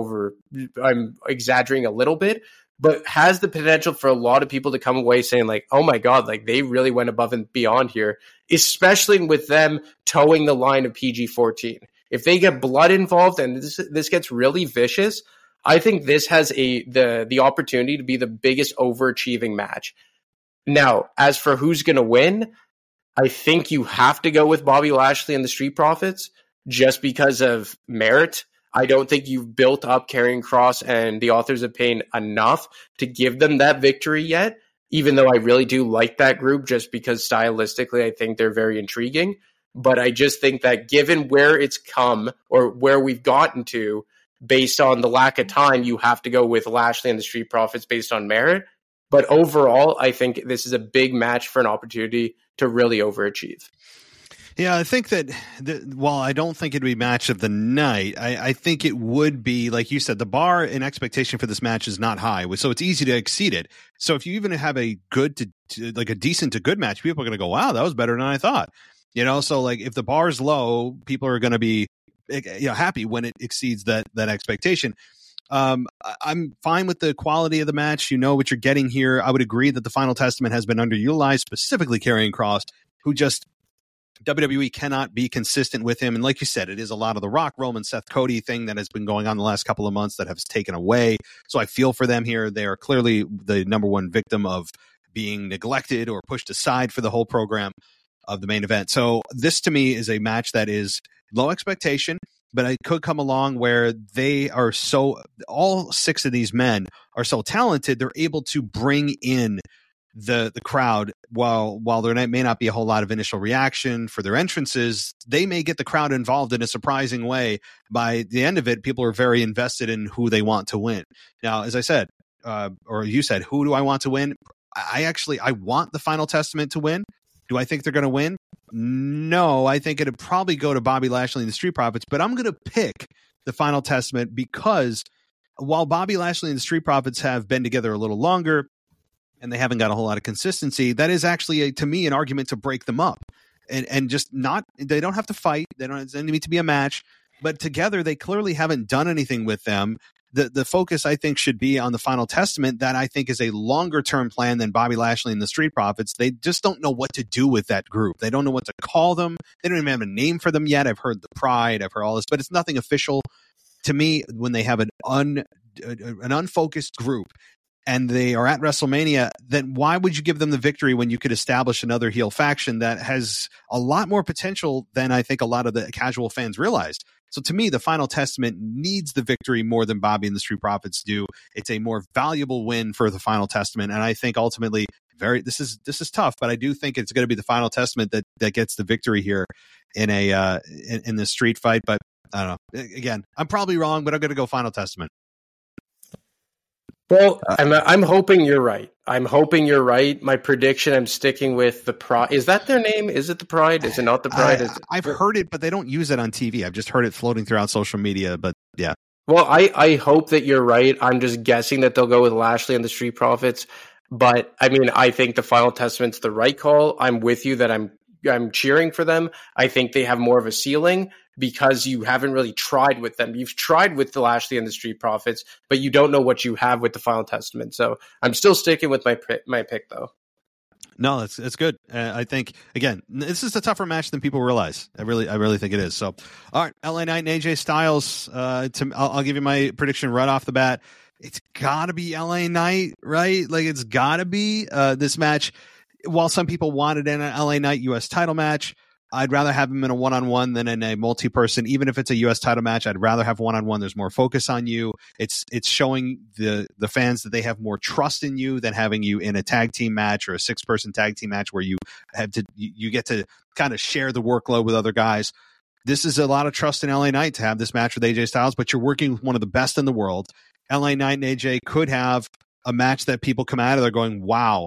I'm exaggerating a little bit, but has the potential for a lot of people to come away saying oh my God, they really went above and beyond here, especially with them towing the line of PG-14. If they get blood involved and this gets really vicious, I think this has the opportunity to be the biggest overachieving match. Now, as for who's going to win, I think you have to go with Bobby Lashley and the Street Profits just because of merit. I don't think you've built up Karrion Kross and the Authors of Pain enough to give them that victory yet, even though I really do like that group just because stylistically I think they're very intriguing. But I just think that given where it's come or where we've gotten to based on the lack of time, you have to go with Lashley and the Street Profits based on merit. But overall, I think this is a big match for an opportunity to really overachieve. Yeah, I think that while I don't think it'd be match of the night, I think it would be, like you said, the bar and expectation for this match is not high, so it's easy to exceed it. So if you even have a good a decent to good match, people are going to go, wow, that was better than I thought. So if the bar is low, people are going to be happy when it exceeds that expectation. I'm fine with the quality of the match. You know what you're getting here. I would agree that the Final Testament has been underutilized, specifically Karrion Kross, who just WWE cannot be consistent with him. And like you said, it is a lot of the Rock, Roman, Seth, Cody thing that has been going on the last couple of months that has taken away. So I feel for them here. They are clearly the number one victim of being neglected or pushed aside for the whole program of the main event. So this to me is a match that is low expectation, but it could come along where they are all 6 of these men are so talented, they're able to bring in the crowd while there may not be a whole lot of initial reaction for their entrances. They may get the crowd involved in a surprising way. By the end of it, people are very invested in who they want to win. Now, as I said, or you said, who do I want to win? I want the Final Testament to win. Do I think they're going to win? No, I think it'd probably go to Bobby Lashley and the Street Profits, but I'm going to pick the Final Testament because while Bobby Lashley and the Street Profits have been together a little longer, and they haven't got a whole lot of consistency, that is actually, to me, an argument to break them up. And just not, they don't have to fight. They don't need to be a match. But together, they clearly haven't done anything with them. The focus, I think, should be on the Final Testament. That, I think, is a longer-term plan than Bobby Lashley and the Street Profits. They just don't know what to do with that group. They don't know what to call them. They don't even have a name for them yet. I've heard the Pride. I've heard all this. But it's nothing official. To me, when they have an unfocused group, and they are at WrestleMania, then why would you give them the victory when you could establish another heel faction that has a lot more potential than I think a lot of the casual fans realized? So to me, the Final Testament needs the victory more than Bobby and the Street Profits do. It's a more valuable win for the Final Testament, and I think ultimately, this is tough, but I do think it's going to be the Final Testament that gets the victory here in in the street fight. But I don't know. Again, I'm probably wrong, but I'm going to go Final Testament. Well, I'm hoping you're right. My prediction, I'm sticking with the Pride. Is that their name? Is it the Pride? Is it not the Pride? I've heard it, but they don't use it on TV. I've just heard it floating throughout social media, but yeah. Well, I hope that you're right. I'm just guessing that they'll go with Lashley and the Street Profits. But, I mean, I think the Final Testament's the right call. I'm with you that I'm cheering for them. I think they have more of a ceiling because you haven't really tried with them. You've tried with the Lashley and the Street Profits, but you don't know what you have with the Final Testament. So I'm still sticking with my pick, though. No, it's good. I think, again, this is a tougher match than people realize. I really think it is. So, all right, LA Knight and AJ Styles. I'll give you my prediction right off the bat. It's got to be LA Knight, right? Like, it's got to be this match. While some people wanted in an LA Knight U.S. title match, I'd rather have him in a one-on-one than in a multi-person. Even if it's a U.S. title match, I'd rather have one-on-one. There's more focus on you. It's showing the fans that they have more trust in you than having you in a tag team match or a 6-person tag team match where you get to kind of share the workload with other guys. This is a lot of trust in LA Knight to have this match with AJ Styles, but you're working with one of the best in the world. LA Knight and AJ could have a match that people come out of there going, wow,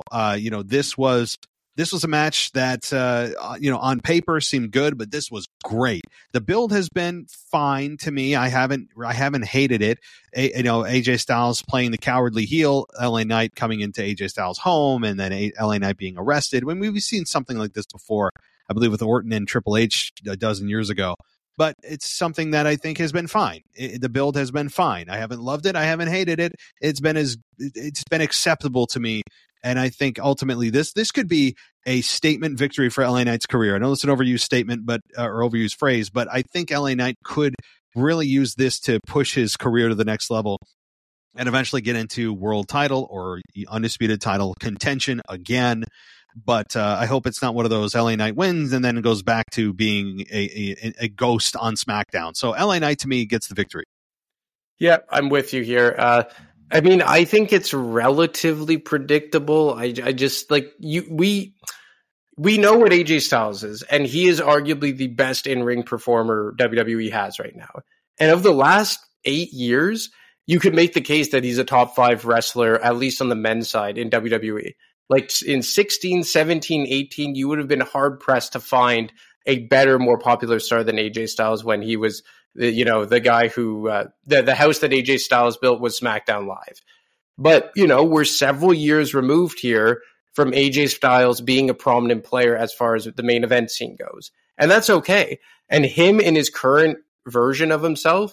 this was a match that, on paper seemed good, but this was great. The build has been fine to me. I haven't hated it. AJ Styles playing the cowardly heel, LA Knight coming into AJ Styles' home, and then LA Knight being arrested. When we've seen something like this before, I believe with Orton and Triple H a dozen years ago. But it's something that I think has been fine. The build has been fine. I haven't loved it. I haven't hated it. It's been acceptable to me. And I think ultimately this could be a statement victory for LA Knight's career. I know it's an overused statement, or overused phrase, but I think LA Knight could really use this to push his career to the next level and eventually get into world title or undisputed title contention again. But I hope it's not one of those LA Knight wins and then it goes back to being a ghost on SmackDown. So LA Knight to me gets the victory. Yeah, I'm with you here. I mean, I think it's relatively predictable. I just we know what AJ Styles is, and he is arguably the best in-ring performer WWE has right now. And of the last 8 years, you could make the case that he's a top 5 wrestler, at least on the men's side in WWE. Like in 16, 17, 18, you would have been hard-pressed to find a better, more popular star than AJ Styles when he was, the guy who, the house that AJ Styles built was SmackDown Live. But, we're several years removed here from AJ Styles being a prominent player as far as the main event scene goes. And that's okay. And him in his current version of himself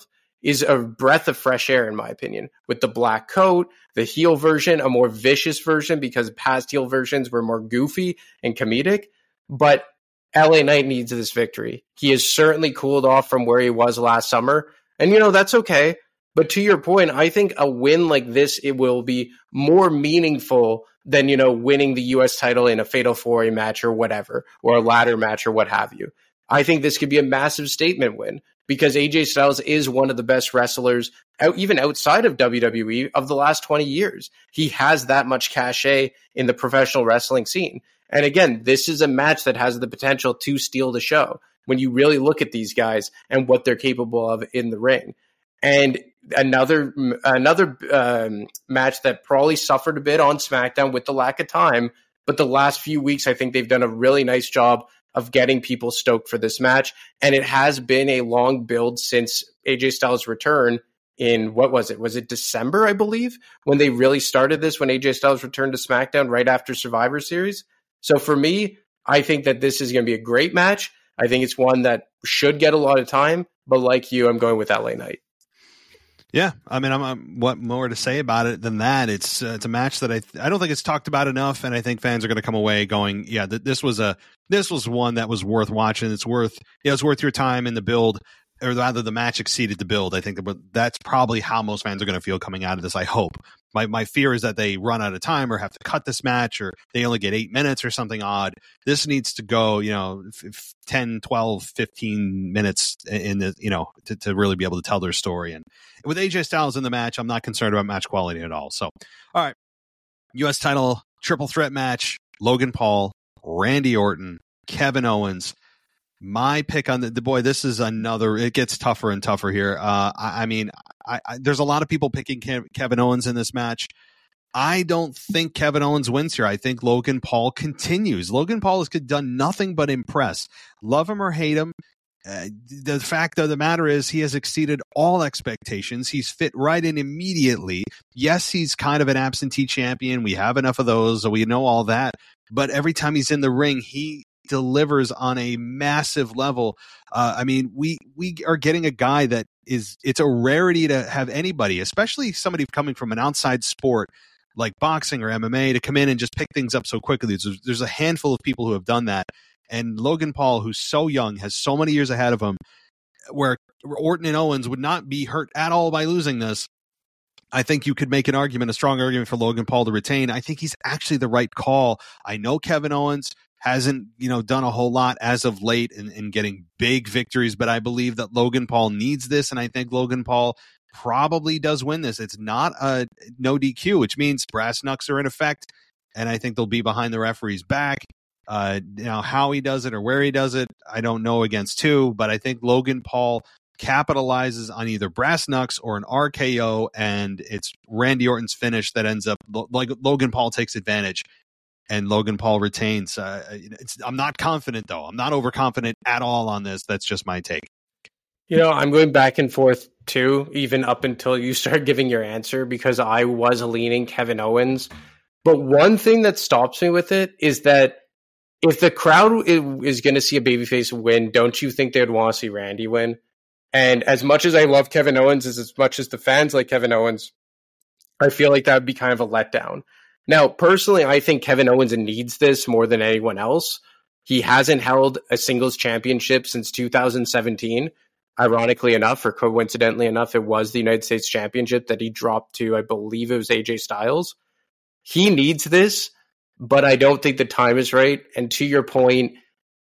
is a breath of fresh air, in my opinion, with the black coat, the heel version, a more vicious version because past heel versions were more goofy and comedic. But LA Knight needs this victory. He has certainly cooled off from where he was last summer. And, that's okay. But to your point, I think a win like this, it will be more meaningful than, winning the U.S. title in a Fatal 4-Way match or whatever, or a ladder match or what have you. I think this could be a massive statement win because AJ Styles is one of the best wrestlers, even outside of WWE, of the last 20 years. He has that much cachet in the professional wrestling scene. And again, this is a match that has the potential to steal the show when you really look at these guys and what they're capable of in the ring. And another match that probably suffered a bit on SmackDown with the lack of time, but the last few weeks, I think they've done a really nice job of getting people stoked for this match. And it has been a long build since AJ Styles' return in, what was it? Was it December, I believe, when they really started this, when AJ Styles returned to SmackDown right after Survivor Series? So for me, I think that this is going to be a great match. I think it's one that should get a lot of time, but like you, I'm going with LA Knight. Yeah, I mean, I'm what more to say about it than that? It's a match that I don't think it's talked about enough, and I think fans are going to come away going, yeah, this was one that was worth watching. It's worth your time in the build, or rather, the match exceeded the build. I think that's probably how most fans are going to feel coming out of this. I hope. My fear is that they run out of time or have to cut this match, or they only get 8 minutes or something odd. This needs to go, 10, 12, 15 minutes in the, to really be able to tell their story. And with AJ Styles in the match, I'm not concerned about match quality at all. So, all right, U.S. title triple threat match: Logan Paul, Randy Orton, Kevin Owens. My pick on the boy, this is another, it gets tougher and tougher here. I mean, there's a lot of people picking Kevin Owens in this match. I don't think Kevin Owens wins here. I think Logan Paul continues. Logan Paul has done nothing but impress. Love him or hate him. The fact of the matter is he has exceeded all expectations. He's fit right in immediately. Yes, he's kind of an absentee champion. We have enough of those, so we know all that. But every time he's in the ring, he delivers on a massive level. I mean, we are getting a guy that it's a rarity to have anybody, especially somebody coming from an outside sport like boxing or MMA, to come in and just pick things up so quickly. There's a handful of people who have done that. And Logan Paul, who's so young, has so many years ahead of him, where Orton and Owens would not be hurt at all by losing this. I think you could make a strong argument for Logan Paul to retain. I think he's actually the right call. I know Kevin Owens hasn't, done a whole lot as of late in getting big victories, but I believe that Logan Paul needs this, and I think Logan Paul probably does win this. It's not a no DQ, which means brass knucks are in effect, and I think they'll be behind the referee's back. How he does it or where he does it, I don't know against two, but I think Logan Paul capitalizes on either brass knucks or an RKO, and it's Randy Orton's finish that ends up like Logan Paul takes advantage and Logan Paul retains. I'm not confident, though. I'm not overconfident at all on this. That's just my take. I'm going back and forth too, even up until you start giving your answer, because I was leaning Kevin Owens. But one thing that stops me with it is that if the crowd is going to see a babyface win, don't you think they'd want to see Randy win? And as much as I love Kevin Owens, as much as the fans like Kevin Owens, I feel like that would be kind of a letdown. Now, personally, I think Kevin Owens needs this more than anyone else. He hasn't held a singles championship since 2017. Ironically enough, or coincidentally enough, it was the United States Championship that he dropped to, I believe it was AJ Styles. He needs this, but I don't think the time is right. And to your point,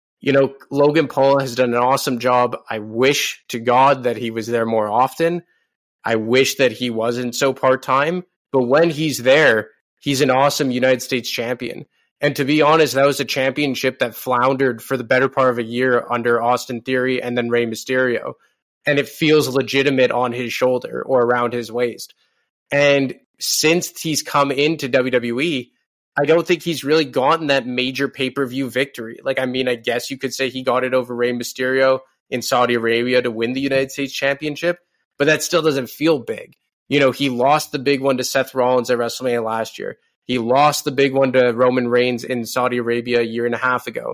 Logan Paul has done an awesome job. I wish to God that he was there more often. I wish that he wasn't so part-time. But when he's there, he's an awesome United States champion. And to be honest, that was a championship that floundered for the better part of a year under Austin Theory and then Rey Mysterio. And it feels legitimate on his shoulder or around his waist. And since he's come into WWE, I don't think he's really gotten that major pay-per-view victory. I guess you could say he got it over Rey Mysterio in Saudi Arabia to win the United States Championship, but that still doesn't feel big. He lost the big one to Seth Rollins at WrestleMania last year. He lost the big one to Roman Reigns in Saudi Arabia a year and a half ago.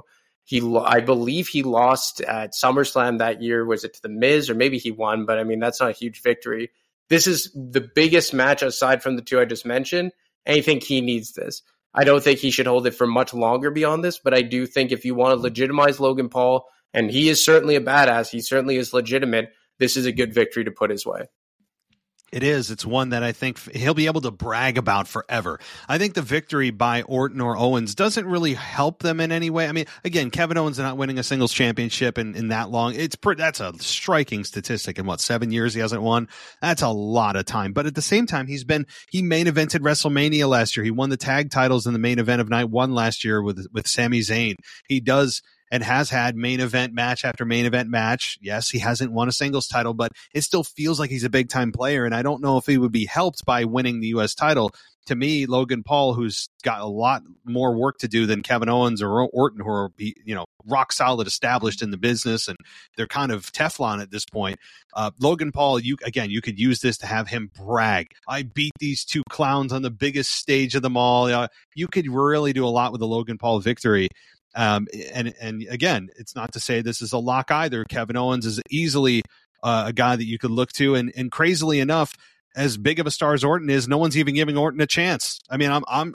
I believe he lost at SummerSlam that year. Was it to The Miz, or maybe he won? But I mean, that's not a huge victory. This is the biggest match aside from the two I just mentioned. And I think he needs this. I don't think he should hold it for much longer beyond this, but I do think if you want to legitimize Logan Paul, and he is certainly a badass, he certainly is legitimate, this is a good victory to put his way. It is. It's one that I think he'll be able to brag about forever. I think the victory by Orton or Owens doesn't really help them in any way. I mean, again, Kevin Owens not winning a singles championship in that long, that's a striking statistic. In 7 years he hasn't won? That's a lot of time. But at the same time, he main evented WrestleMania last year. He won the tag titles in the main event of night one last year with Sami Zayn. He does and has had main event match after main event match. Yes, he hasn't won a singles title, but it still feels like he's a big time player. And I don't know if he would be helped by winning the U.S. title. To me, Logan Paul, who's got a lot more work to do than Kevin Owens or Orton, who are, rock solid established in the business, and they're kind of Teflon at this point. Logan Paul, you could use this to have him brag. I beat these two clowns on the biggest stage of them all. You could really do a lot with the Logan Paul victory. And again, it's not to say this is a lock either. Kevin Owens is easily a guy that you could look to, and crazily enough, as big of a star as Orton is, no one's even giving Orton a chance. I mean, I'm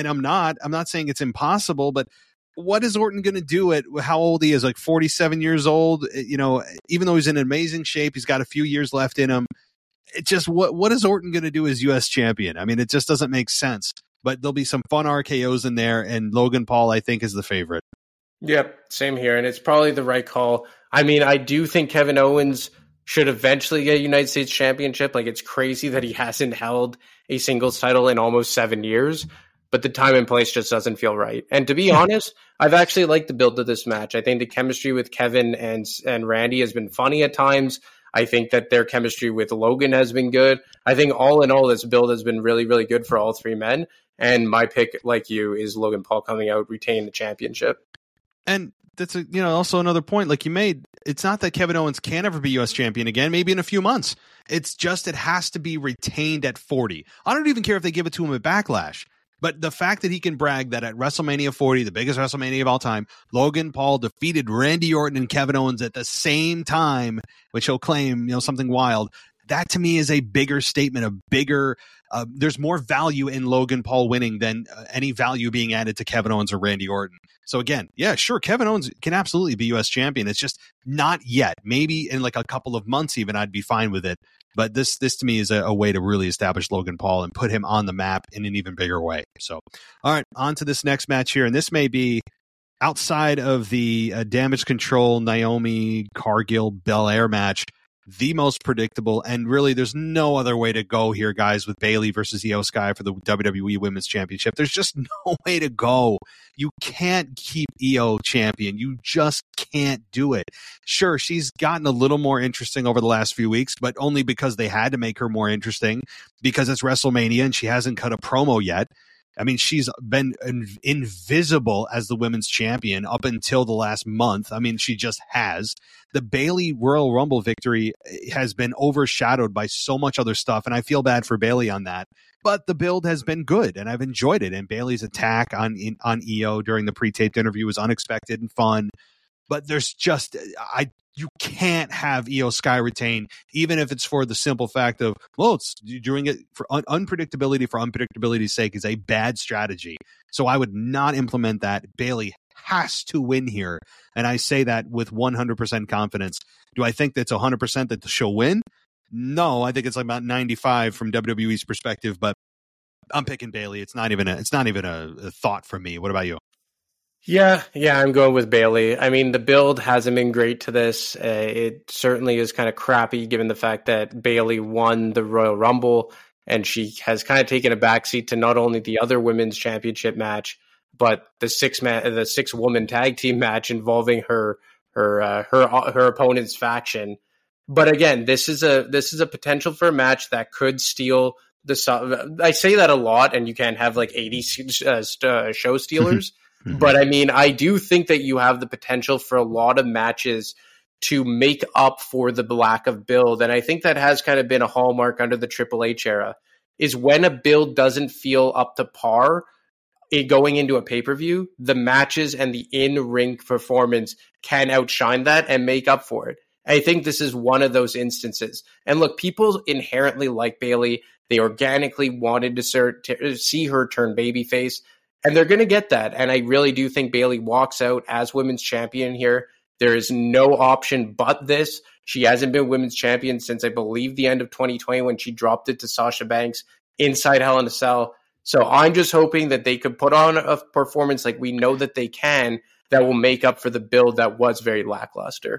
not saying it's impossible, but what is Orton going to do at how old he is? Like 47 years old, even though he's in amazing shape, he's got a few years left in him. It just, what is Orton going to do as U.S. champion? I mean, it just doesn't make sense. But there'll be some fun RKOs in there, and Logan Paul, I think, is the favorite. Yep, same here, and it's probably the right call. I mean, I do think Kevin Owens should eventually get a United States championship. Like, it's crazy that he hasn't held a singles title in almost 7 years, but the time and place just doesn't feel right. And to be honest, I've actually liked the build of this match. I think the chemistry with Kevin and Randy has been funny at times. I think that their chemistry with Logan has been good. I think all in all, this build has been really, really good for all three men. And my pick, like you, is Logan Paul coming out, retaining the championship. And that's also another point like you made. It's not that Kevin Owens can't ever be U.S. champion again, maybe in a few months. It's just it has to be retained at 40. I don't even care if they give it to him at Backlash. But the fact that he can brag that at WrestleMania 40, the biggest WrestleMania of all time, Logan Paul defeated Randy Orton and Kevin Owens at the same time, which he'll claim, something wild. That to me is a bigger statement, there's more value in Logan Paul winning than any value being added to Kevin Owens or Randy Orton. So again, yeah, sure, Kevin Owens can absolutely be U.S. champion. It's just not yet. Maybe in like a couple of months even, I'd be fine with it. But this to me is a way to really establish Logan Paul and put him on the map in an even bigger way. So, all right, on to this next match here. And this may be outside of the Damage Control, Naomi, Cargill, Belair match, the most predictable, and really there's no other way to go here, guys, with Bayley versus Io Sky for the WWE Women's Championship. There's just no way to go. You can't keep Io champion. You just can't do it. Sure, she's gotten a little more interesting over the last few weeks, but only because they had to make her more interesting because it's WrestleMania and she hasn't cut a promo yet. I mean, she's been invisible as the women's champion up until the last month. I mean, she just has. The Bayley Royal Rumble victory has been overshadowed by so much other stuff, and I feel bad for Bayley on that. But the build has been good, and I've enjoyed it. And Bayley's attack on Io during the pre-taped interview was unexpected and fun. But there's just you can't have Io Sky retain, even if it's for the simple fact of, well, it's doing it for unpredictability for unpredictability's sake is a bad strategy. So I would not implement that. Bayley has to win here. And I say that with 100% confidence. Do I think that's 100% that she'll win? No, I think it's about 95 from WWE's perspective, but I'm picking Bayley. It's not even a thought from me. What about you? Yeah, I'm going with Bayley. I mean, the build hasn't been great to this. It certainly is kind of crappy given the fact that Bayley won the Royal Rumble and she has kind of taken a backseat to not only the other women's championship match, but the six woman tag team match involving her opponent's faction. But again, this is a potential for a match that could steal the. I say that a lot, and you can't have like 80 show stealers. But I mean, I do think that you have the potential for a lot of matches to make up for the lack of build. And I think that has kind of been a hallmark under the Triple H era, is when a build doesn't feel up to par, going into a pay-per-view, the matches and the in-ring performance can outshine that and make up for it. I think this is one of those instances. And look, people inherently like Bayley. They organically wanted to see her turn babyface, and they're going to get that. And I really do think Bayley walks out as women's champion here. There is no option but this. She hasn't been women's champion since, I believe, the end of 2020 when she dropped it to Sasha Banks inside Hell in a Cell. So I'm just hoping that they could put on a performance like we know that they can that will make up for the build that was very lackluster.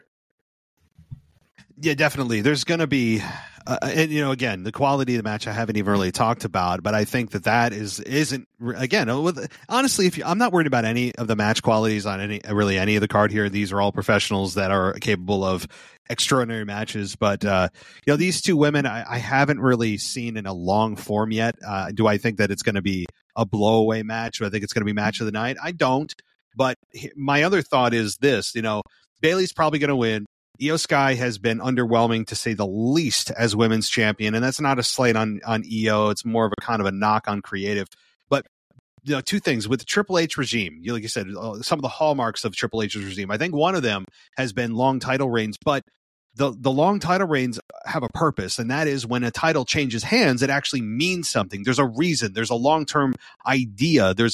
Yeah, definitely. There's going to be, and again, the quality of the match I haven't even really talked about, but I think that isn't again. Honestly, I'm not worried about any of the match qualities on any of the card here. These are all professionals that are capable of extraordinary matches. But these two women, I haven't really seen in a long form yet. Do I think that it's going to be a blowaway match? Do I think it's going to be match of the night? I don't. But my other thought is this: Bayley's probably going to win. Io Sky has been underwhelming, to say the least, as women's champion, and that's not a slight on Io. It's more of a kind of a knock on creative. But two things with the Triple H regime, like you said, some of the hallmarks of Triple H's regime. I think one of them has been long title reigns, but the long title reigns have a purpose, and that is when a title changes hands, it actually means something. There's a reason. There's a long-term idea. There's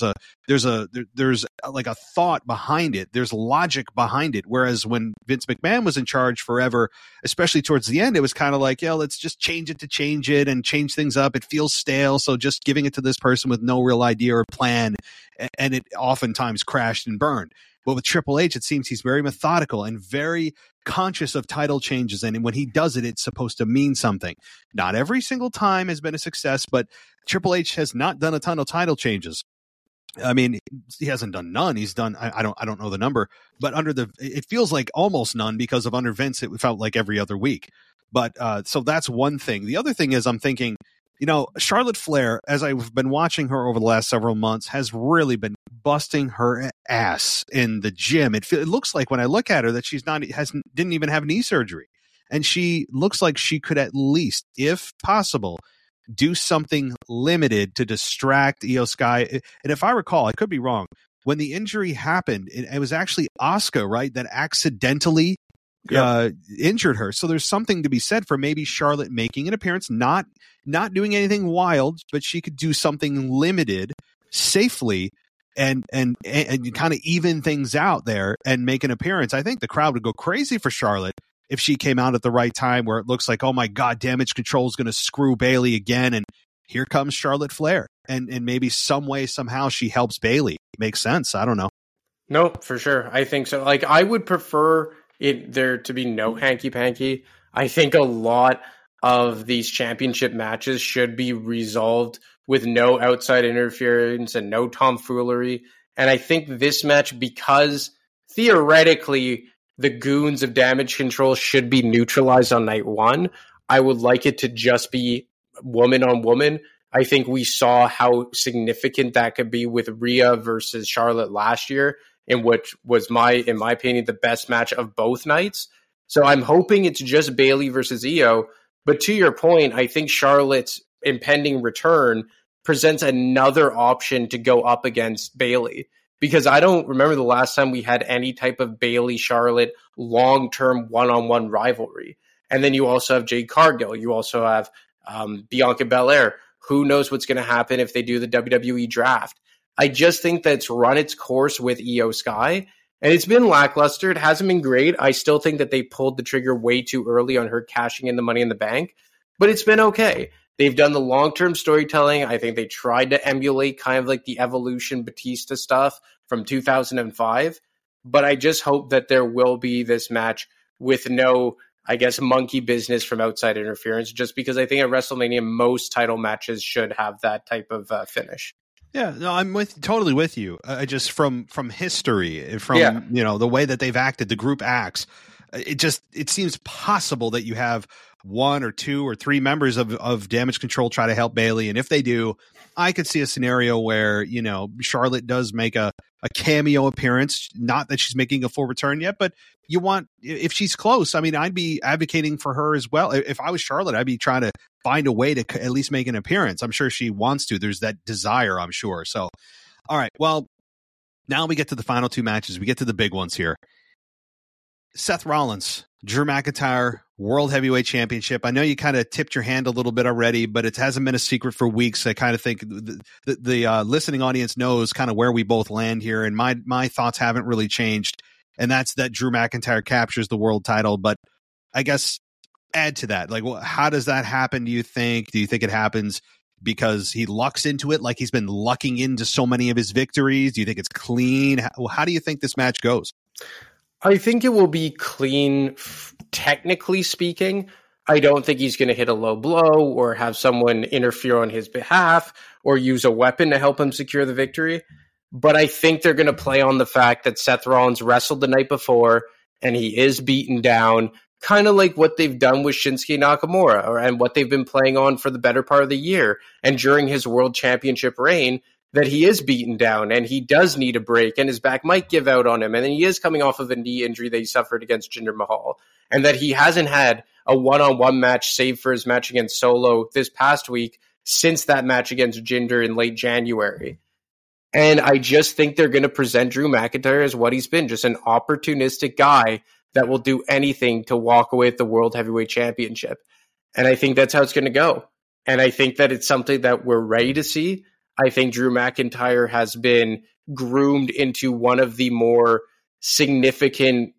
like a thought behind it. There's logic behind it. Whereas when Vince McMahon was in charge forever, especially towards the end, it was kind of like, let's just change it to change it and change things up. It feels stale, so just giving it to this person with no real idea or plan, and it oftentimes crashed and burned. But with Triple H, it seems he's very methodical and very conscious of title changes. And when he does it, it's supposed to mean something. Not every single time has been a success, but Triple H has not done a ton of title changes. I mean, he hasn't done none. He's done, I don't know the number, but it feels like almost none, because of under Vince, it felt like every other week. But so that's one thing. The other thing is, I'm thinking, Charlotte Flair, as I've been watching her over the last several months, has really been busting her ass in the gym. It looks like when I look at her that didn't even have knee surgery, and she looks like she could at least, if possible, do something limited to distract Io Sky. And if I recall, I could be wrong, when the injury happened, it was actually Asuka, right, that accidentally injured her. So there's something to be said for maybe Charlotte making an appearance, not doing anything wild, but she could do something limited safely and kind of even things out there and make an appearance. I think the crowd would go crazy for Charlotte if she came out at the right time, where it looks like, oh my God, Damage Control is going to screw Bayley again, and here comes Charlotte Flair, and maybe some way, somehow she helps Bayley. Makes sense. I don't know. No, for sure. I think so. Like, I would prefer there to be no hanky-panky. I think a lot of these championship matches should be resolved with no outside interference and no tomfoolery. And I think this match, because theoretically the goons of Damage Control should be neutralized on night one, I would like it to just be woman on woman. I think we saw how significant that could be with Rhea versus Charlotte last year, in which was in my opinion, the best match of both nights. So I'm hoping it's just Bayley versus Io. But to your point, I think Charlotte's impending return presents another option to go up against Bayley, because I don't remember the last time we had any type of Bayley-Charlotte long-term one-on-one rivalry. And then you also have Jade Cargill. You also have Bianca Belair. Who knows what's going to happen if they do the WWE draft? I just think that's run its course with Io Sky, and it's been lackluster. It hasn't been great. I still think that they pulled the trigger way too early on her cashing in the Money in the Bank, but it's been okay. They've done the long-term storytelling. I think they tried to emulate kind of like the Evolution Batista stuff from 2005, but I just hope that there will be this match with no, I guess, monkey business from outside interference, just because I think at WrestleMania, most title matches should have that type of finish. Yeah, no, I'm totally with you. Just from history, from the way that they've acted, the group acts, it seems possible that you have one or two or three members of Damage Control try to help Bayley, and if they do, I could see a scenario where Charlotte does make a cameo appearance. Not that she's making a full return yet, but if she's close, I mean, I'd be advocating for her as well. If I was Charlotte, I'd be trying to find a way to at least make an appearance. I'm sure she wants to. There's that desire, I'm sure. So All right. Well, now we get to the final two matches. We get to the big ones here. Seth Rollins, Drew McIntyre, World Heavyweight Championship. I know you kind of tipped your hand a little bit already, but it hasn't been a secret for weeks. I kind of think the listening audience knows kind of where we both land here, and my thoughts haven't really changed, and that's that Drew McIntyre captures the world title. But I guess add to that, like, how does that happen, do you think? Do you think it happens because he lucks into it like he's been lucking into so many of his victories? Do you think it's clean? How do you think this match goes? I think it will be clean, technically speaking. I don't think he's going to hit a low blow or have someone interfere on his behalf or use a weapon to help him secure the victory. But I think they're going to play on the fact that Seth Rollins wrestled the night before and he is beaten down, kind of like what they've done with Shinsuke Nakamura and what they've been playing on for the better part of the year. And during his world championship reign, that he is beaten down and he does need a break and his back might give out on him. And then he is coming off of a knee injury that he suffered against Jinder Mahal, and that he hasn't had a one-on-one match save for his match against Solo this past week since that match against Jinder in late January. And I just think they're going to present Drew McIntyre as what he's been, just an opportunistic guy that will do anything to walk away with the World Heavyweight Championship. And I think that's how it's going to go. And I think that it's something that we're ready to see. I think Drew McIntyre has been groomed into one of the more significant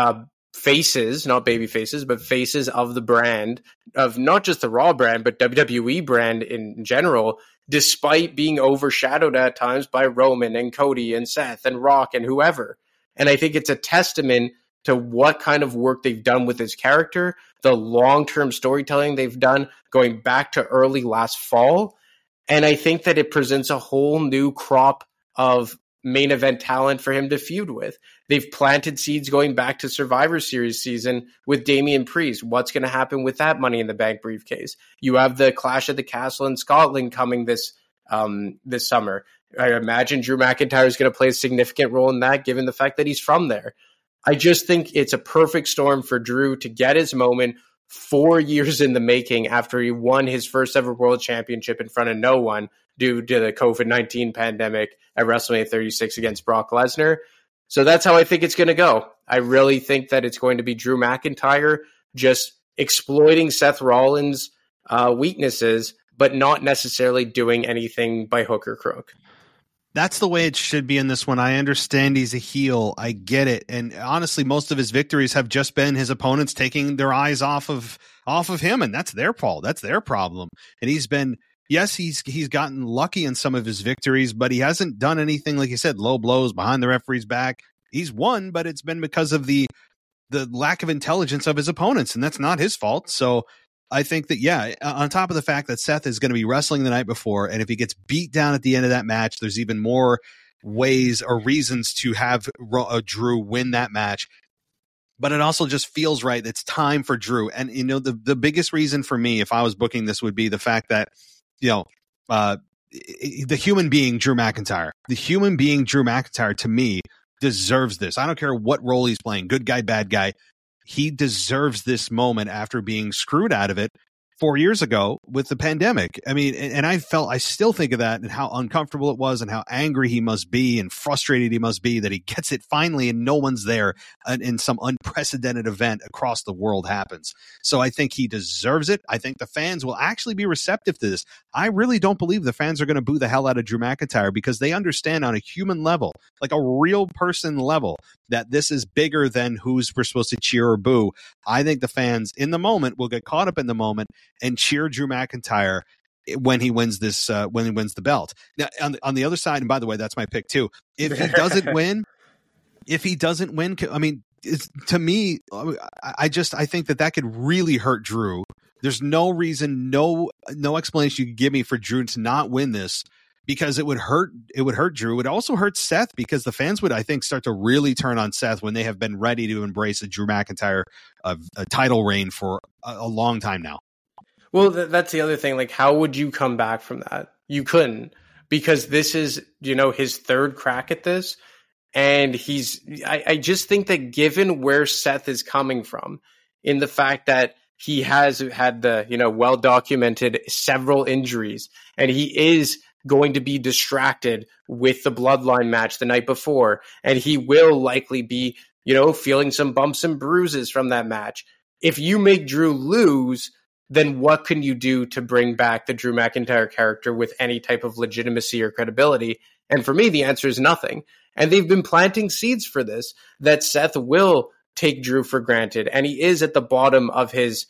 faces, not baby faces, but faces of the brand, of not just the Raw brand, but WWE brand in general, despite being overshadowed at times by Roman and Cody and Seth and Rock and whoever. And I think it's a testament to what kind of work they've done with his character, the long-term storytelling they've done going back to early last fall. And I think that it presents a whole new crop of main event talent for him to feud with. They've planted seeds going back to Survivor Series season with Damian Priest. What's going to happen with that Money in the Bank briefcase? You have the Clash at the Castle in Scotland coming this summer. I imagine Drew McIntyre is going to play a significant role in that, given the fact that he's from there. I just think it's a perfect storm for Drew to get his moment 4 years in the making after he won his first ever world championship in front of no one due to the COVID-19 pandemic at WrestleMania 36 against Brock Lesnar. So that's how I think it's going to go. I really think that it's going to be Drew McIntyre just exploiting Seth Rollins' weaknesses, but not necessarily doing anything by hook or crook. That's the way it should be in this one. I understand he's a heel. I get it. And honestly, most of his victories have just been his opponents taking their eyes off of him, and that's their fault. That's their problem. And he's been, yes, he's gotten lucky in some of his victories, but he hasn't done anything, like you said, low blows behind the referee's back. He's won, but it's been because of the lack of intelligence of his opponents, and that's not his fault. So I think that, yeah, on top of the fact that Seth is going to be wrestling the night before, and if he gets beat down at the end of that match, there's even more ways or reasons to have Drew win that match. But it also just feels right. It's time for Drew. And, you know, the biggest reason for me, if I was booking this, would be the fact that, you know, the human being Drew McIntyre, to me, deserves this. I don't care what role he's playing, good guy, bad guy. He deserves this moment after being screwed out of it 4 years ago with the pandemic. I mean, and I still think of that and how uncomfortable it was and how angry he must be and frustrated he must be that he gets it finally and no one's there and some unprecedented event across the world happens. So I think he deserves it. I think the fans will actually be receptive to this. I really don't believe the fans are going to boo the hell out of Drew McIntyre because they understand on a human level, like a real person level, that this is bigger than who's we're supposed to cheer or boo. I think the fans in the moment will get caught up in the moment and cheer Drew McIntyre when he wins this, when he wins the belt. Now, on the other side, and by the way, that's my pick too. If he doesn't win, I mean, to me, I think that could really hurt Drew. There's no reason, no explanation you could give me for Drew to not win this, because it would hurt Drew. It also hurts Seth because the fans would, I think, start to really turn on Seth when they have been ready to embrace a Drew McIntyre a title reign for a long time now. Well, that's the other thing. Like, how would you come back from that? You couldn't, because this is, you know, his third crack at this. And I just think that given where Seth is coming from, in the fact that he has had the, you know, well-documented several injuries, and he is going to be distracted with the bloodline match the night before, and he will likely be, feeling some bumps and bruises from that match. If you make Drew lose, then what can you do to bring back the Drew McIntyre character with any type of legitimacy or credibility? And for me, the answer is nothing. And they've been planting seeds for this, that Seth will take Drew for granted. And he is at the bottom of his,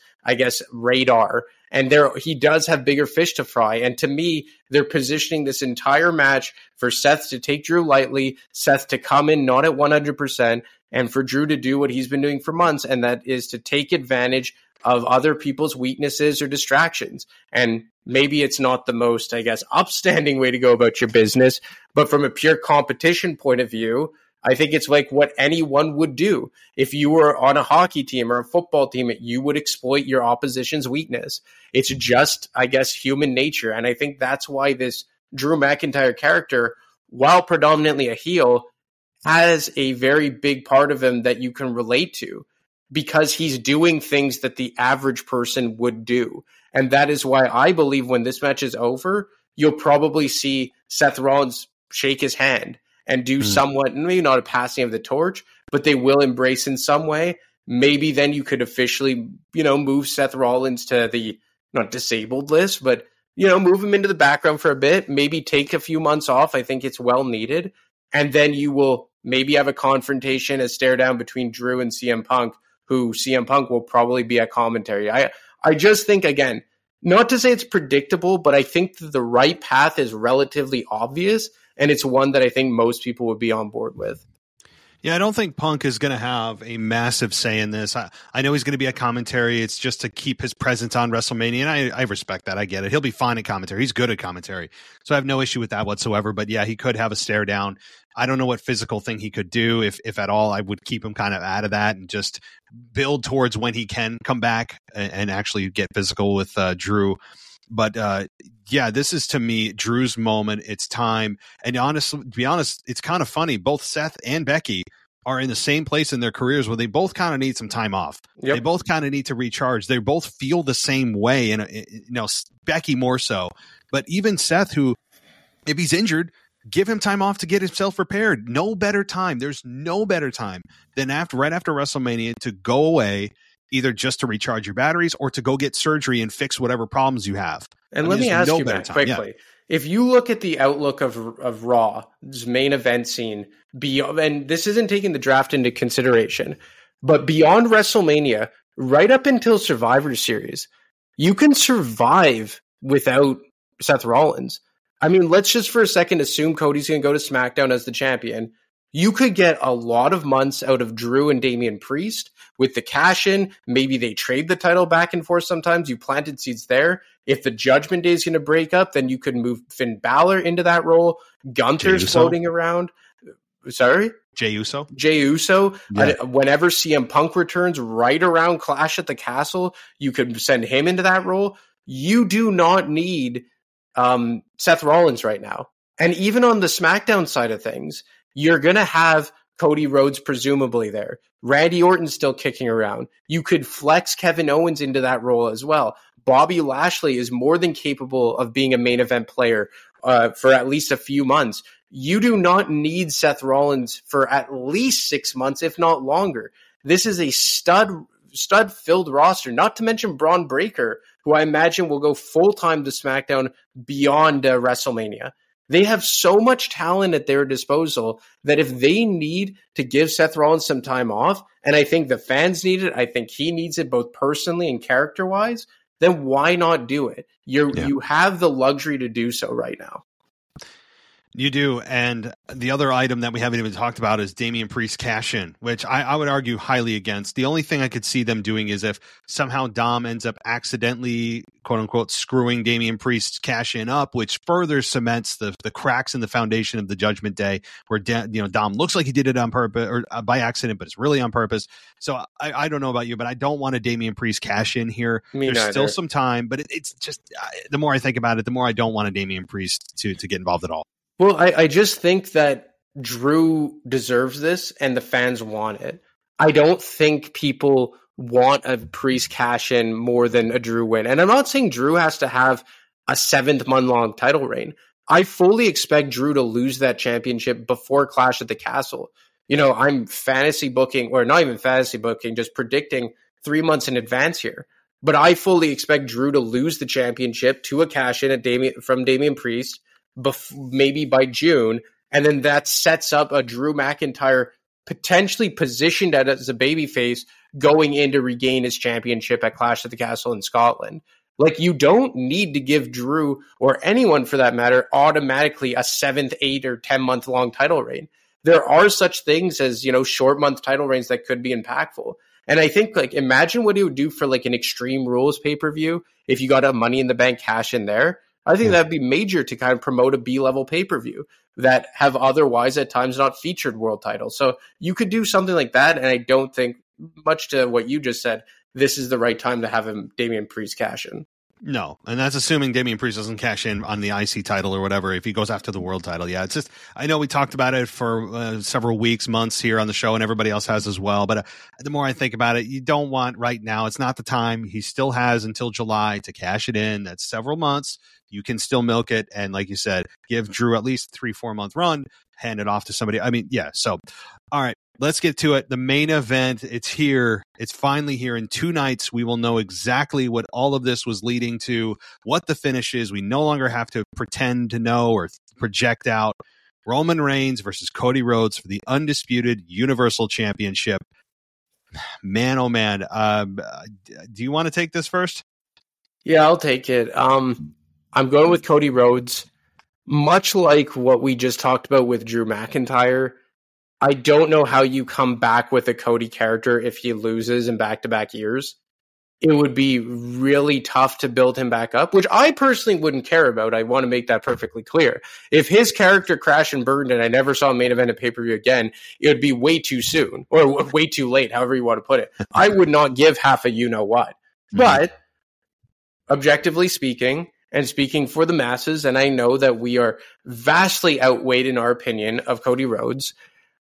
radar. And he does have bigger fish to fry. And to me, they're positioning this entire match for Seth to take Drew lightly, Seth to come in not at 100%, and for Drew to do what he's been doing for months, and that is to take advantage of other people's weaknesses or distractions. And maybe it's not the most, upstanding way to go about your business, but from a pure competition point of view, I think it's like what anyone would do. If you were on a hockey team or a football team, you would exploit your opposition's weakness. It's just, human nature. And I think that's why this Drew McIntyre character, while predominantly a heel, has a very big part of him that you can relate to, because he's doing things that the average person would do. And that is why I believe when this match is over, you'll probably see Seth Rollins shake his hand and do somewhat, maybe not a passing of the torch, but they will embrace in some way. Maybe then you could officially, move Seth Rollins to the, not disabled list, but, move him into the background for a bit, maybe take a few months off. I think it's well needed. And then you will maybe have a confrontation, a stare down between Drew and CM Punk, who CM Punk will probably be at commentary. I just think, again, not to say it's predictable, but I think that the right path is relatively obvious, and it's one that I think most people would be on board with. Yeah, I don't think Punk is going to have a massive say in this. I know he's going to be at commentary. It's just to keep his presence on WrestleMania, and I respect that. I get it. He'll be fine at commentary. He's good at commentary. So I have no issue with that whatsoever. But yeah, he could have a stare down. I don't know what physical thing he could do. If at all, I would keep him kind of out of that and just build towards when he can come back and actually get physical with Drew. But yeah, this is to me Drew's moment. It's time. And honestly, to be honest, it's kind of funny. Both Seth and Becky are in the same place in their careers where they both kind of need some time off. Yep. They both kind of need to recharge. They both feel the same way, and Becky more so. But even Seth, who, if he's injured, give him time off to get himself repaired. No better time. There's no better time than right after WrestleMania to go away, either just to recharge your batteries or to go get surgery and fix whatever problems you have. And let me ask you, Matt, quickly. If you look at the outlook of Raw's main event scene, and this isn't taking the draft into consideration, but beyond WrestleMania, right up until Survivor Series, you can survive without Seth Rollins. I mean, let's just for a second assume Cody's going to go to SmackDown as the champion. You could get a lot of months out of Drew and Damian Priest with the cash in. Maybe they trade the title back and forth sometimes. You planted seeds there. If the Judgment Day is going to break up, then you could move Finn Balor into that role. Gunther's floating around. Sorry? Jey Uso. Yeah. Whenever CM Punk returns right around Clash at the Castle, you could send him into that role. You do not need Seth Rollins right now. And even on the SmackDown side of things, you're going to have Cody Rhodes presumably there. Randy Orton's still kicking around. You could flex Kevin Owens into that role as well. Bobby Lashley is more than capable of being a main event player for at least a few months. You do not need Seth Rollins for at least 6 months, if not longer. This is a stud-filled roster, not to mention Braun Breaker, who I imagine will go full-time to SmackDown beyond WrestleMania. They have so much talent at their disposal that if they need to give Seth Rollins some time off, and I think the fans need it, I think he needs it both personally and character-wise, then why not do it? You have the luxury to do so right now. You do. And the other item that we haven't even talked about is Damian Priest cash in, which I would argue highly against. The only thing I could see them doing is if somehow Dom ends up accidentally, quote unquote, screwing Damian Priest's cash in up, which further cements the cracks in the foundation of the Judgment Day, where Dom looks like he did it on purpose or by accident, but it's really on purpose. So I don't know about you, but I don't want a Damian Priest cash in here. There's still some time, but it's just the more I think about it, the more I don't want a Damian Priest to get involved at all. Well, I just think that Drew deserves this and the fans want it. I don't think people want a Priest cash in more than a Drew win. And I'm not saying Drew has to have a 7-month-long title reign, I fully expect Drew to lose that championship before Clash at the Castle. I'm fantasy booking, or not even fantasy booking, just predicting 3 months in advance here. But I fully expect Drew to lose the championship to a cash-in from Damian Priest, maybe by June, and then that sets up a Drew McIntyre potentially positioned as a babyface going in to regain his championship at Clash at the Castle in Scotland. Like, you don't need to give Drew, or anyone for that matter, automatically a 7th, 8, or 10-month long title reign. There are such things as, short month title reigns that could be impactful. And I think, imagine what he would do for, an Extreme Rules pay-per-view if you got a Money in the Bank cash in there. I think that'd be major to kind of promote a B-level pay-per-view that have otherwise at times not featured world titles. So you could do something like that, and I don't think, much to what you just said, this is the right time to have Damian Priest cash in. No, and that's assuming Damian Priest doesn't cash in on the IC title or whatever. If he goes after the world title, yeah, it's just, I know we talked about it for several weeks, months here on the show, and everybody else has as well. But the more I think about it, you don't want right now. It's not the time. He still has until July to cash it in. That's several months. You can still milk it, and like you said, give Drew at least 3-4 month run, hand it off to somebody. I mean, yeah. So, all right. Let's get to it. The main event, it's here. It's finally here. In 2 nights, we will know exactly what all of this was leading to, what the finish is. We no longer have to pretend to know or project out. Roman Reigns versus Cody Rhodes for the undisputed Universal Championship. Man, oh man. Do you want to take this first? Yeah, I'll take it. I'm going with Cody Rhodes. Much like what we just talked about with Drew McIntyre, I don't know how you come back with a Cody character if he loses in back-to-back years. It would be really tough to build him back up, which I personally wouldn't care about. I want to make that perfectly clear. If his character crashed and burned and I never saw a main event at pay-per-view again, it would be way too soon or way too late, however you want to put it. I would not give half a you-know-what. But objectively speaking, and speaking for the masses, and I know that we are vastly outweighed in our opinion of Cody Rhodes,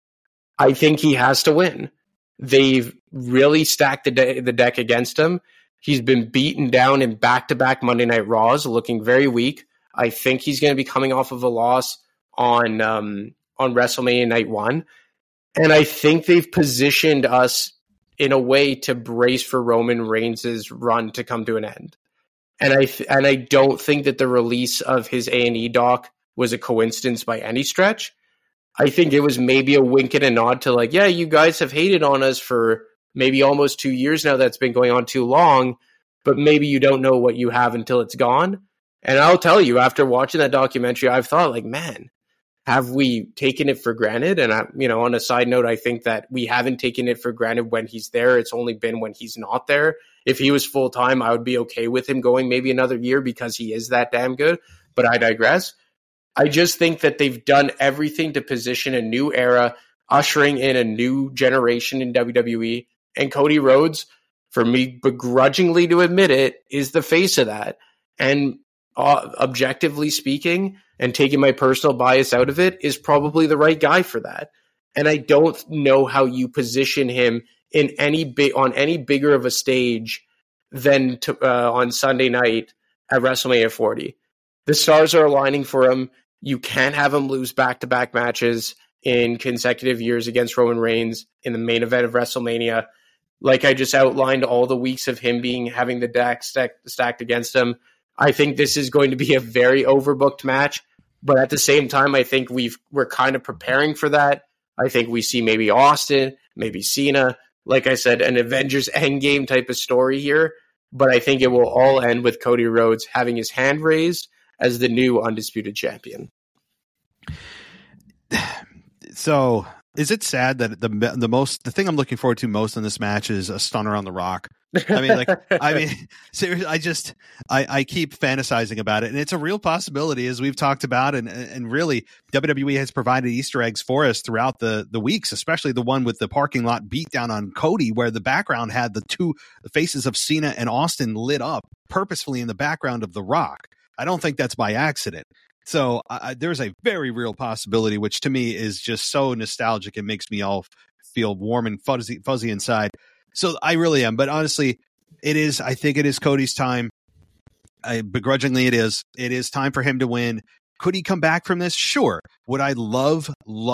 I think he has to win. They've really stacked the deck against him. He's been beaten down in back-to-back Monday Night Raws, looking very weak. I think he's going to be coming off of a loss on WrestleMania Night 1. And I think they've positioned us in a way to brace for Roman Reigns' run to come to an end. And I don't think that the release of his A&E doc was a coincidence by any stretch. I think it was maybe a wink and a nod to yeah, you guys have hated on us for maybe almost 2 years now. That's been going on too long, but maybe you don't know what you have until it's gone. And I'll tell you, after watching that documentary, I've thought man, have we taken it for granted? And on a side note, I think that we haven't taken it for granted when he's there. It's only been when he's not there. If he was full time, I would be okay with him going maybe another year because he is that damn good, but I digress. I just think that they've done everything to position a new era, ushering in a new generation in WWE. And Cody Rhodes, for me begrudgingly to admit it, is the face of that. And objectively speaking, and taking my personal bias out of it, is probably the right guy for that. And I don't know how you position him in on any bigger of a stage than on Sunday night at WrestleMania 40. The stars are aligning for him. You can't have him lose back-to-back matches in consecutive years against Roman Reigns in the main event of WrestleMania. Like I just outlined, all the weeks of him having the deck stacked against him. I think this is going to be a very overbooked match, but at the same time, I think we're kind of preparing for that. I think we see maybe Austin, maybe Cena, like I said, an Avengers Endgame type of story here, but I think it will all end with Cody Rhodes having his hand raised as the new undisputed champion. So, is it sad that the thing I'm looking forward to most in this match is a stunner on The Rock? I mean, seriously, I keep fantasizing about it, and it's a real possibility, as we've talked about, and really WWE has provided Easter eggs for us throughout the weeks, especially the one with the parking lot beatdown on Cody, where the background had the faces of Cena and Austin lit up purposefully in the background of The Rock. I don't think that's by accident. So there's a very real possibility, which to me is just so nostalgic. It makes me all feel warm and fuzzy inside. So I really am. But honestly, I think it is Cody's time. Begrudgingly, it is. It is time for him to win. Could he come back from this? Sure. Would I love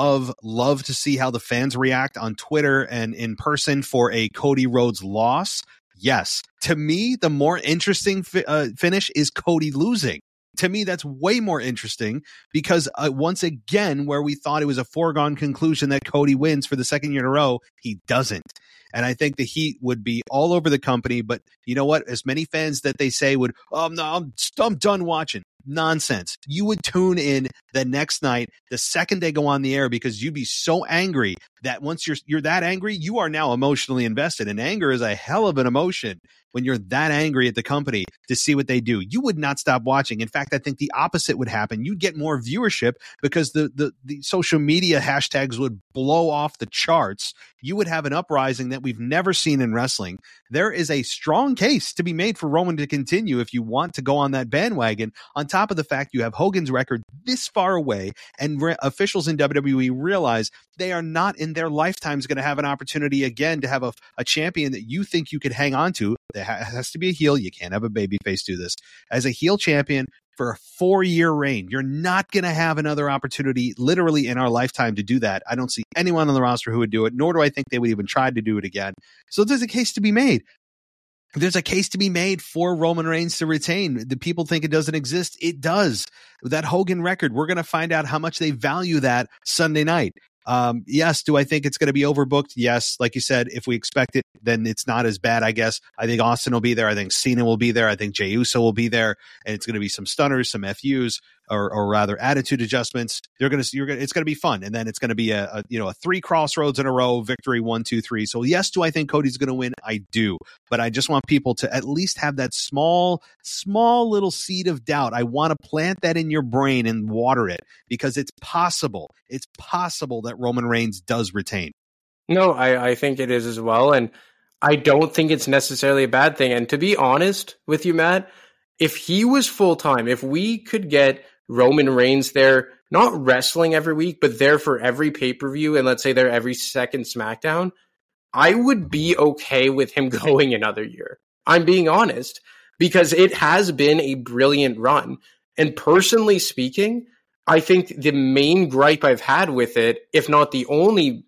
to see how the fans react on Twitter and in person for a Cody Rhodes loss? Yes. To me, the more interesting finish is Cody losing. To me, that's way more interesting because once again, where we thought it was a foregone conclusion that Cody wins for the second year in a row, he doesn't. And I think the heat would be all over the company. But you know what? As many fans that they say would, oh, no, I'm done watching. Nonsense. You would tune in the next night, the second they go on the air, because you'd be so angry that once you're that angry, you are now emotionally invested. And anger is a hell of an emotion when you're that angry at the company to see what they do. You would not stop watching. In fact, I think the opposite would happen. You'd get more viewership because the social media hashtags would blow off the charts. You would have an uprising that we've never seen in wrestling. There is a strong case to be made for Roman to continue if you want to go on that bandwagon, on top of the fact you have Hogan's record this far away, and officials in WWE realize they are not in their lifetimes going to have an opportunity again to have a champion that you think you could hang on to. There has to be a heel. You can't have a babyface do this. As a heel champion for a 4-year reign, you're not going to have another opportunity literally in our lifetime to do that. I don't see anyone on the roster who would do it, nor do I think they would even try to do it again. So there's a case to be made. There's a case to be made for Roman Reigns to retain. The people think it doesn't exist. It does. That Hogan record, we're going to find out how much they value that Sunday night. Yes. Do I think it's going to be overbooked? Yes. Like you said, if we expect it, then it's not as bad, I guess. I think Austin will be there. I think Cena will be there. I think Jey Uso will be there, and it's going to be some stunners, some FUs, or rather attitude adjustments. It's going to be fun. And then it's going to be a 3 crossroads in a row victory, 1, 2, 3. So yes, do I think Cody's going to win? I do, but I just want people to at least have that small little seed of doubt. I want to plant that in your brain and water it, because it's possible. It's possible that Roman Reigns does retain. No, I think it is as well. And I don't think it's necessarily a bad thing. And to be honest with you, Matt, if he was full-time, if we could get Roman Reigns there, not wrestling every week, but there for every pay-per-view, and let's say there every second SmackDown, I would be okay with him going another year. I'm being honest, because it has been a brilliant run. And personally speaking, I think the main gripe I've had with it, if not the only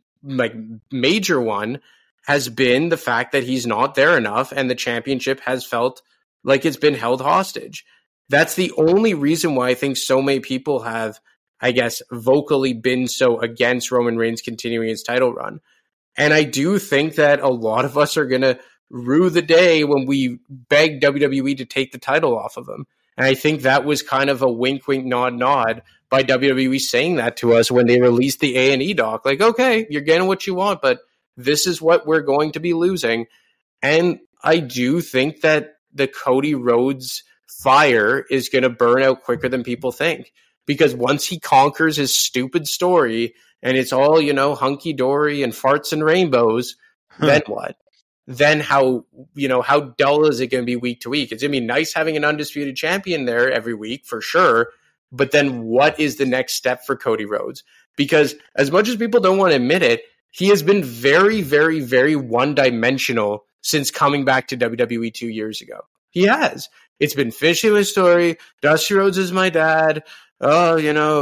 major one, has been the fact that he's not there enough and the championship has felt like it's been held hostage. That's the only reason why I think so many people have, I guess, vocally been so against Roman Reigns continuing his title run. And I do think that a lot of us are going to rue the day when we beg WWE to take the title off of him. And I think that was kind of a wink, wink, nod, nod by WWE saying that to us when they released the A&E doc. Like, okay, you're getting what you want, but this is what we're going to be losing. And I do think that the Cody Rhodes fire is going to burn out quicker than people think. Because once he conquers his stupid story and it's all, hunky-dory and farts and rainbows, then what? Then how dull is it going to be week to week? It's going to be nice having an undisputed champion there every week for sure. But then what is the next step for Cody Rhodes? Because as much as people don't want to admit it, he has been very, very, very one-dimensional since coming back to WWE 2 years ago. He has. It's been finishing his story. Dusty Rhodes is my dad. Oh,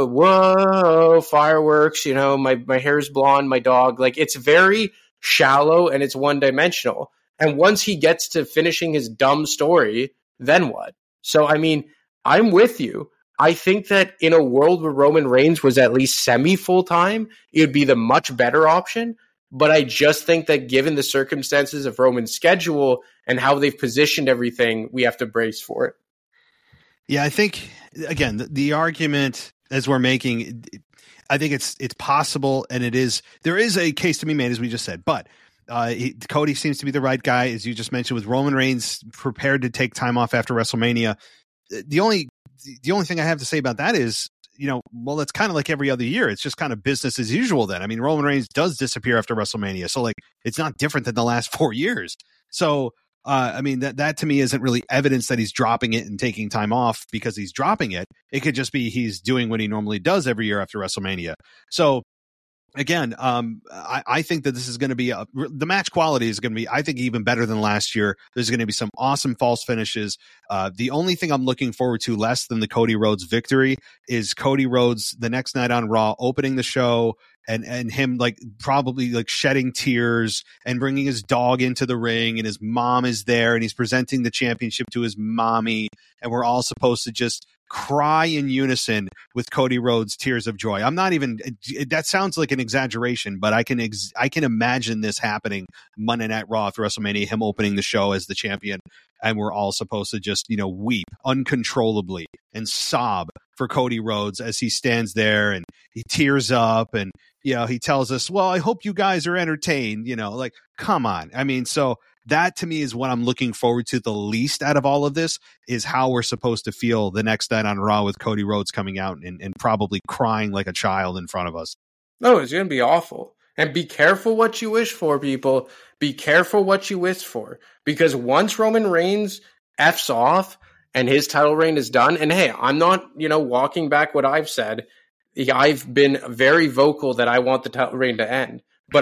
whoa, fireworks. My hair's blonde, my dog. Like, it's very shallow and it's one-dimensional. And once he gets to finishing his dumb story, then what? So, I'm with you. I think that in a world where Roman Reigns was at least semi-full-time, it would be the much better option. But I just think that given the circumstances of Roman's schedule and how they've positioned everything, we have to brace for it. Yeah, I think, again, the argument as we're making, I think it's possible, and there is a case to be made, as we just said. But Cody seems to be the right guy, as you just mentioned, with Roman Reigns prepared to take time off after WrestleMania. The only thing I have to say about that is, it's kind of like every other year. It's just kind of business as usual then. Roman Reigns does disappear after WrestleMania. So, it's not different than the last 4 years. So, that to me isn't really evidence that he's dropping it and taking time off because he's dropping it. It could just be he's doing what he normally does every year after WrestleMania. So, again, I think that this is going to be the match quality is going to be, I think, even better than last year. There's going to be some awesome false finishes. The only thing I'm looking forward to less than the Cody Rhodes victory is Cody Rhodes the next night on Raw opening the show and him like probably like shedding tears and bringing his dog into the ring, and his mom is there and he's presenting the championship to his mommy, and we're all supposed to just cry in unison with Cody Rhodes' tears of joy. I'm not even, that sounds like an exaggeration, but I can imagine this happening Monday Night Raw after WrestleMania, him opening the show as the champion, and we're all supposed to just, weep uncontrollably and sob for Cody Rhodes as he stands there and he tears up and, he tells us, well, I hope you guys are entertained, like, come on. I mean, so that to me is what I'm looking forward to the least out of all of this, is how we're supposed to feel the next night on Raw with Cody Rhodes coming out and probably crying like a child in front of us. No, it's going to be awful. And be careful what you wish for, people. Be careful what you wish for. Because once Roman Reigns F's off and his title reign is done, and hey, I'm not, walking back what I've said. I've been very vocal that I want the title reign to end. But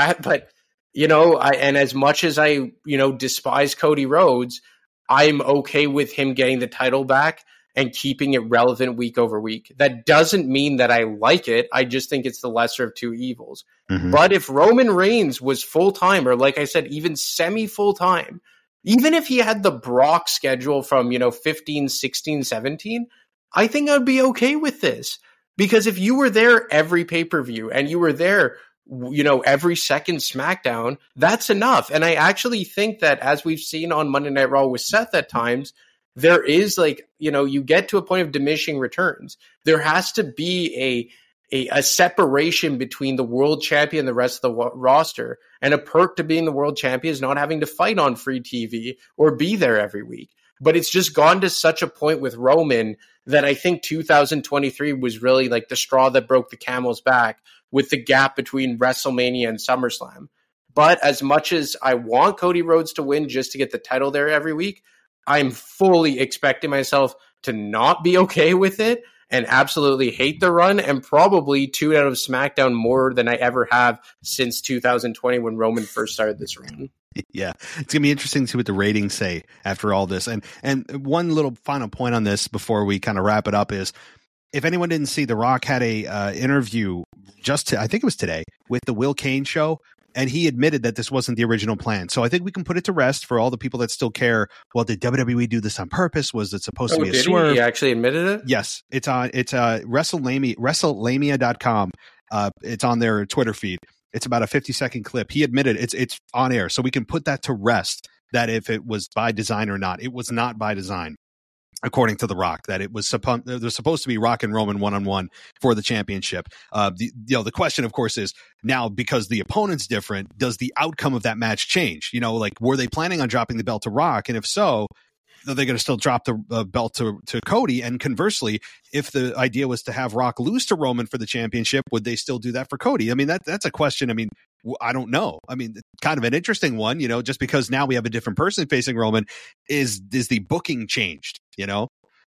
and as much as I, despise Cody Rhodes, I'm okay with him getting the title back and keeping it relevant week over week. That doesn't mean that I like it. I just think it's the lesser of two evils. Mm-hmm. But if Roman Reigns was full-time, or like I said, even semi-full-time, even if he had the Brock schedule from, 15, 16, 17, I think I'd be okay with this. Because if you were there every pay-per-view and you were there, every second SmackDown, that's enough. And I actually think that, as we've seen on Monday Night Raw with Seth at times, there is you get to a point of diminishing returns. There has to be a separation between the world champion and the rest of the roster. And a perk to being the world champion is not having to fight on free TV or be there every week. But it's just gone to such a point with Roman that I think 2023 was really like the straw that broke the camel's back, with the gap between WrestleMania and SummerSlam. But as much as I want Cody Rhodes to win just to get the title there every week, I'm fully expecting myself to not be okay with it and absolutely hate the run, and probably tune out of SmackDown more than I ever have since 2020 when Roman first started this run. Yeah, it's gonna be interesting to see what the ratings say after all this. And one little final point on this before we kind of wrap it up is, if anyone didn't see, The Rock had a interview I think it was today, with the Will Kane show, and he admitted that this wasn't the original plan. So I think we can put it to rest for all the people that still care. Well, did WWE do this on purpose? Was it supposed to be a swerve? He actually admitted it? Yes, it's WrestleLamia.com. It's on their Twitter feed. It's about a 50-second clip. He admitted it's on air, so we can put that to rest, that if it was by design or not. It was not by design, according to The Rock, that it was supposed to be Rock and Roman one-on-one for the championship. The question, of course, is now, because the opponent's different, does the outcome of that match change? Were they planning on dropping the belt to Rock? And if so, are they going to still drop the belt to Cody? And conversely, if the idea was to have Rock lose to Roman for the championship, would they still do that for Cody? I mean, that's a question. I mean, I don't know. I mean, kind of an interesting one, just because now we have a different person facing Roman. Is the booking changed, Well,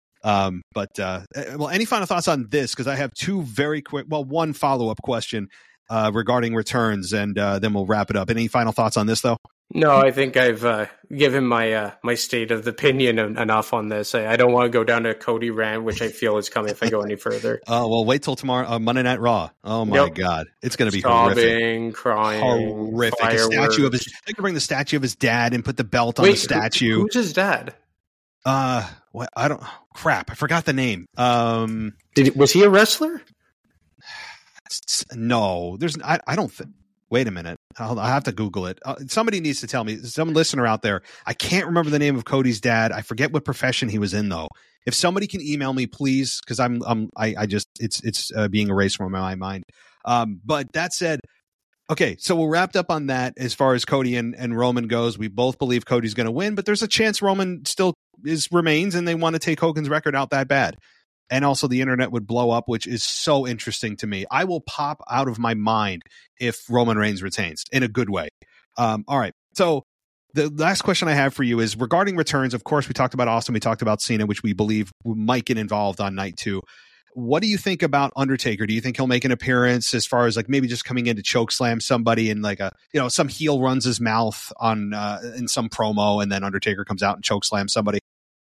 any final thoughts on this? Because I have two very quick, one follow-up question regarding returns, and then we'll wrap it up. Any final thoughts on this, though? No, I think I've given my my state of opinion enough on this. I don't want to go down to Cody rant, which I feel is coming if I go any further. Well, wait till tomorrow, Monday Night Raw. Oh my God, it's going to be horrific, crying, horrific. Fireworks. A statue of his. They could bring the statue of his dad and put the belt on the statue. Who's his dad? What? I don't. Crap, I forgot the name. Was he a wrestler? No, there's. I don't think. Wait a minute. I'll have to Google it. Somebody needs to tell me. Some listener out there. I can't remember the name of Cody's dad. I forget what profession he was in, though. If somebody can email me, please, because I just it's being erased from my mind. But that said, okay, so we're wrapped up on that as far as Cody and Roman goes. We both believe Cody's going to win, but there's a chance Roman still remains, and they want to take Hogan's record out that bad. And also the internet would blow up, which is so interesting to me. I will pop out of my mind if Roman Reigns retains in a good way. All right. So the last question I have for you is regarding returns. Of course, we talked about Austin. We talked about Cena, which we believe might get involved on night 2. what do you think about Undertaker? Do you think he'll make an appearance as far as like maybe just coming in to choke slam somebody and like some heel runs his mouth on in some promo and then Undertaker comes out and choke slams somebody?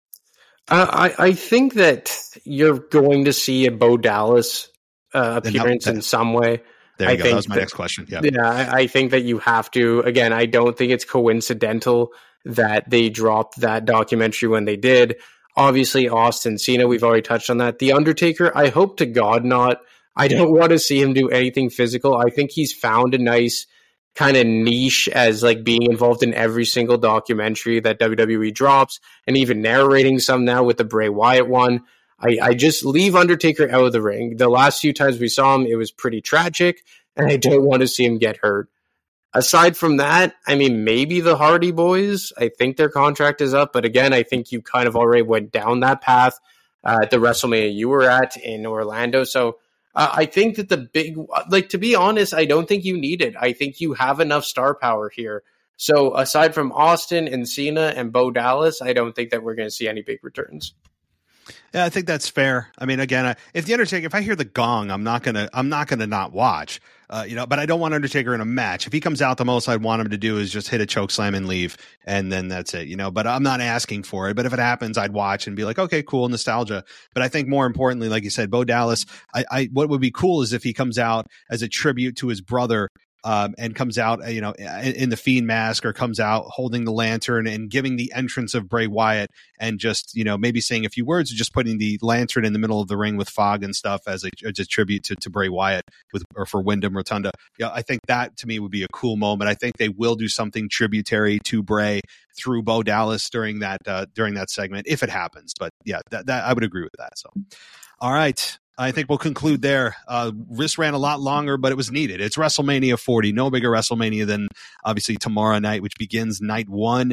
I think that you're going to see a Bo Dallas appearance in some way. There you go. That was my next question. Yeah, I think that you have to. Again, I don't think it's coincidental that they dropped that documentary when they did. Obviously, Austin, Cena, we've already touched on that. The Undertaker, I hope to God not. I don't want to see him do anything physical. I think he's found a nice kind of niche as like being involved in every single documentary that WWE drops and even narrating some now with the Bray Wyatt one. I just leave Undertaker out of the ring. The last few times we saw him, it was pretty tragic, and I don't want to see him get hurt. Aside from that, I mean, maybe the Hardy Boys. I think their contract is up, but again, I think you kind of already went down that path at the WrestleMania you were at in Orlando. So I think that the big, like, to be honest, I don't think you need it. I think you have enough star power here. So aside from Austin and Cena and Bo Dallas, I don't think that we're going to see any big returns. Yeah, I think that's fair. I mean, again, if the Undertaker, if I hear the gong, I'm not gonna not watch. But I don't want Undertaker in a match. If he comes out, the most I'd want him to do is just hit a choke slam and leave, and then that's it. But I'm not asking for it. But if it happens, I'd watch and be like, okay, cool, nostalgia. But I think more importantly, like you said, Bo Dallas. What would be cool is if he comes out as a tribute to his brother. And comes out, in the Fiend mask, or comes out holding the lantern and giving the entrance of Bray Wyatt, and just maybe saying a few words, or just putting the lantern in the middle of the ring with fog and stuff as a tribute to Bray Wyatt for Wyndham Rotunda. I think that to me would be a cool moment. I think they will do something tributary to Bray through Bo Dallas during that segment if it happens. But yeah, that I would agree with that. So, all right. I think we'll conclude there. This ran a lot longer, but it was needed. It's WrestleMania 40. No bigger WrestleMania than obviously tomorrow night, which begins night 1,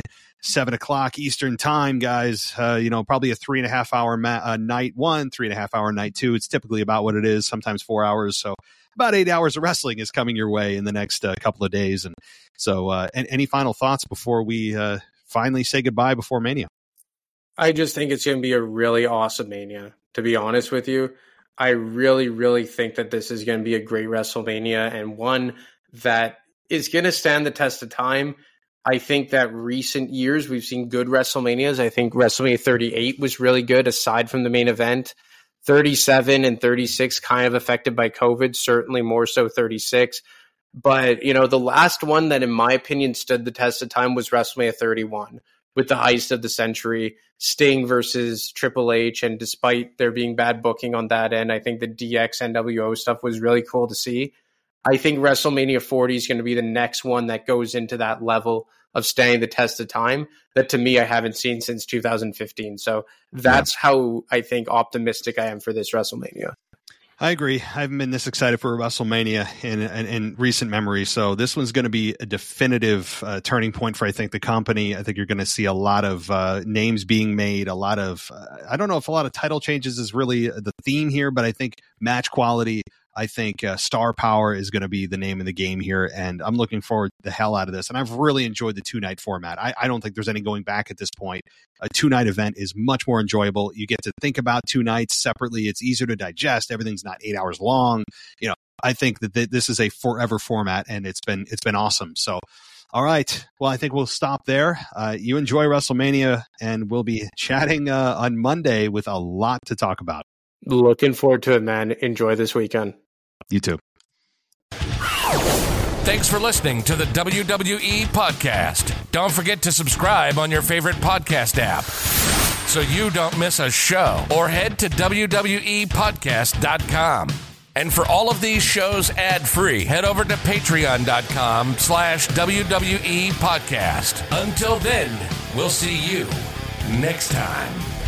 7:00 Eastern time, guys. Probably a 3.5 hour night 1, 3.5 hour night 2. It's typically about what it is, sometimes 4 hours. So about 8 hours of wrestling is coming your way in the next couple of days. And so, any final thoughts before we finally say goodbye before Mania? I just think it's going to be a really awesome Mania, to be honest with you. I really, really think that this is going to be a great WrestleMania, and one that is going to stand the test of time. I think that recent years we've seen good WrestleManias. I think WrestleMania 38 was really good aside from the main event. 37 and 36 kind of affected by COVID, certainly more so 36. But, the last one that in my opinion stood the test of time was WrestleMania 31. With the heist of the century, Sting versus Triple H. And despite there being bad booking on that end, I think the DX NWO stuff was really cool to see. I think WrestleMania 40 is going to be the next one that goes into that level of standing the test of time that to me I haven't seen since 2015. So that's how I think optimistic I am for this WrestleMania. I agree. I haven't been this excited for a WrestleMania in recent memory. So this one's going to be a definitive turning point for, I think, the company. I think you're going to see a lot of names being made, a lot of, I don't know if a lot of title changes is really the theme here, but I think match quality, I think star power is going to be the name of the game here. And I'm looking forward to the hell out of this. And I've really enjoyed the 2-night format. I don't think there's any going back at this point. A 2-night event is much more enjoyable. You get to think about 2 nights separately. It's easier to digest. Everything's not 8 hours long. I think that this is a forever format, and it's been awesome. So, all right. Well, I think we'll stop there. You enjoy WrestleMania, and we'll be chatting on Monday with a lot to talk about. Looking forward to it, man. Enjoy this weekend. You too. Thanks for listening to the WWE Podcast. Don't forget to subscribe on your favorite podcast app so you don't miss a show, or head to WWEpodcast.com. And for all of these shows ad-free, head over to patreon.com/WWE Podcast. Until then, we'll see you next time.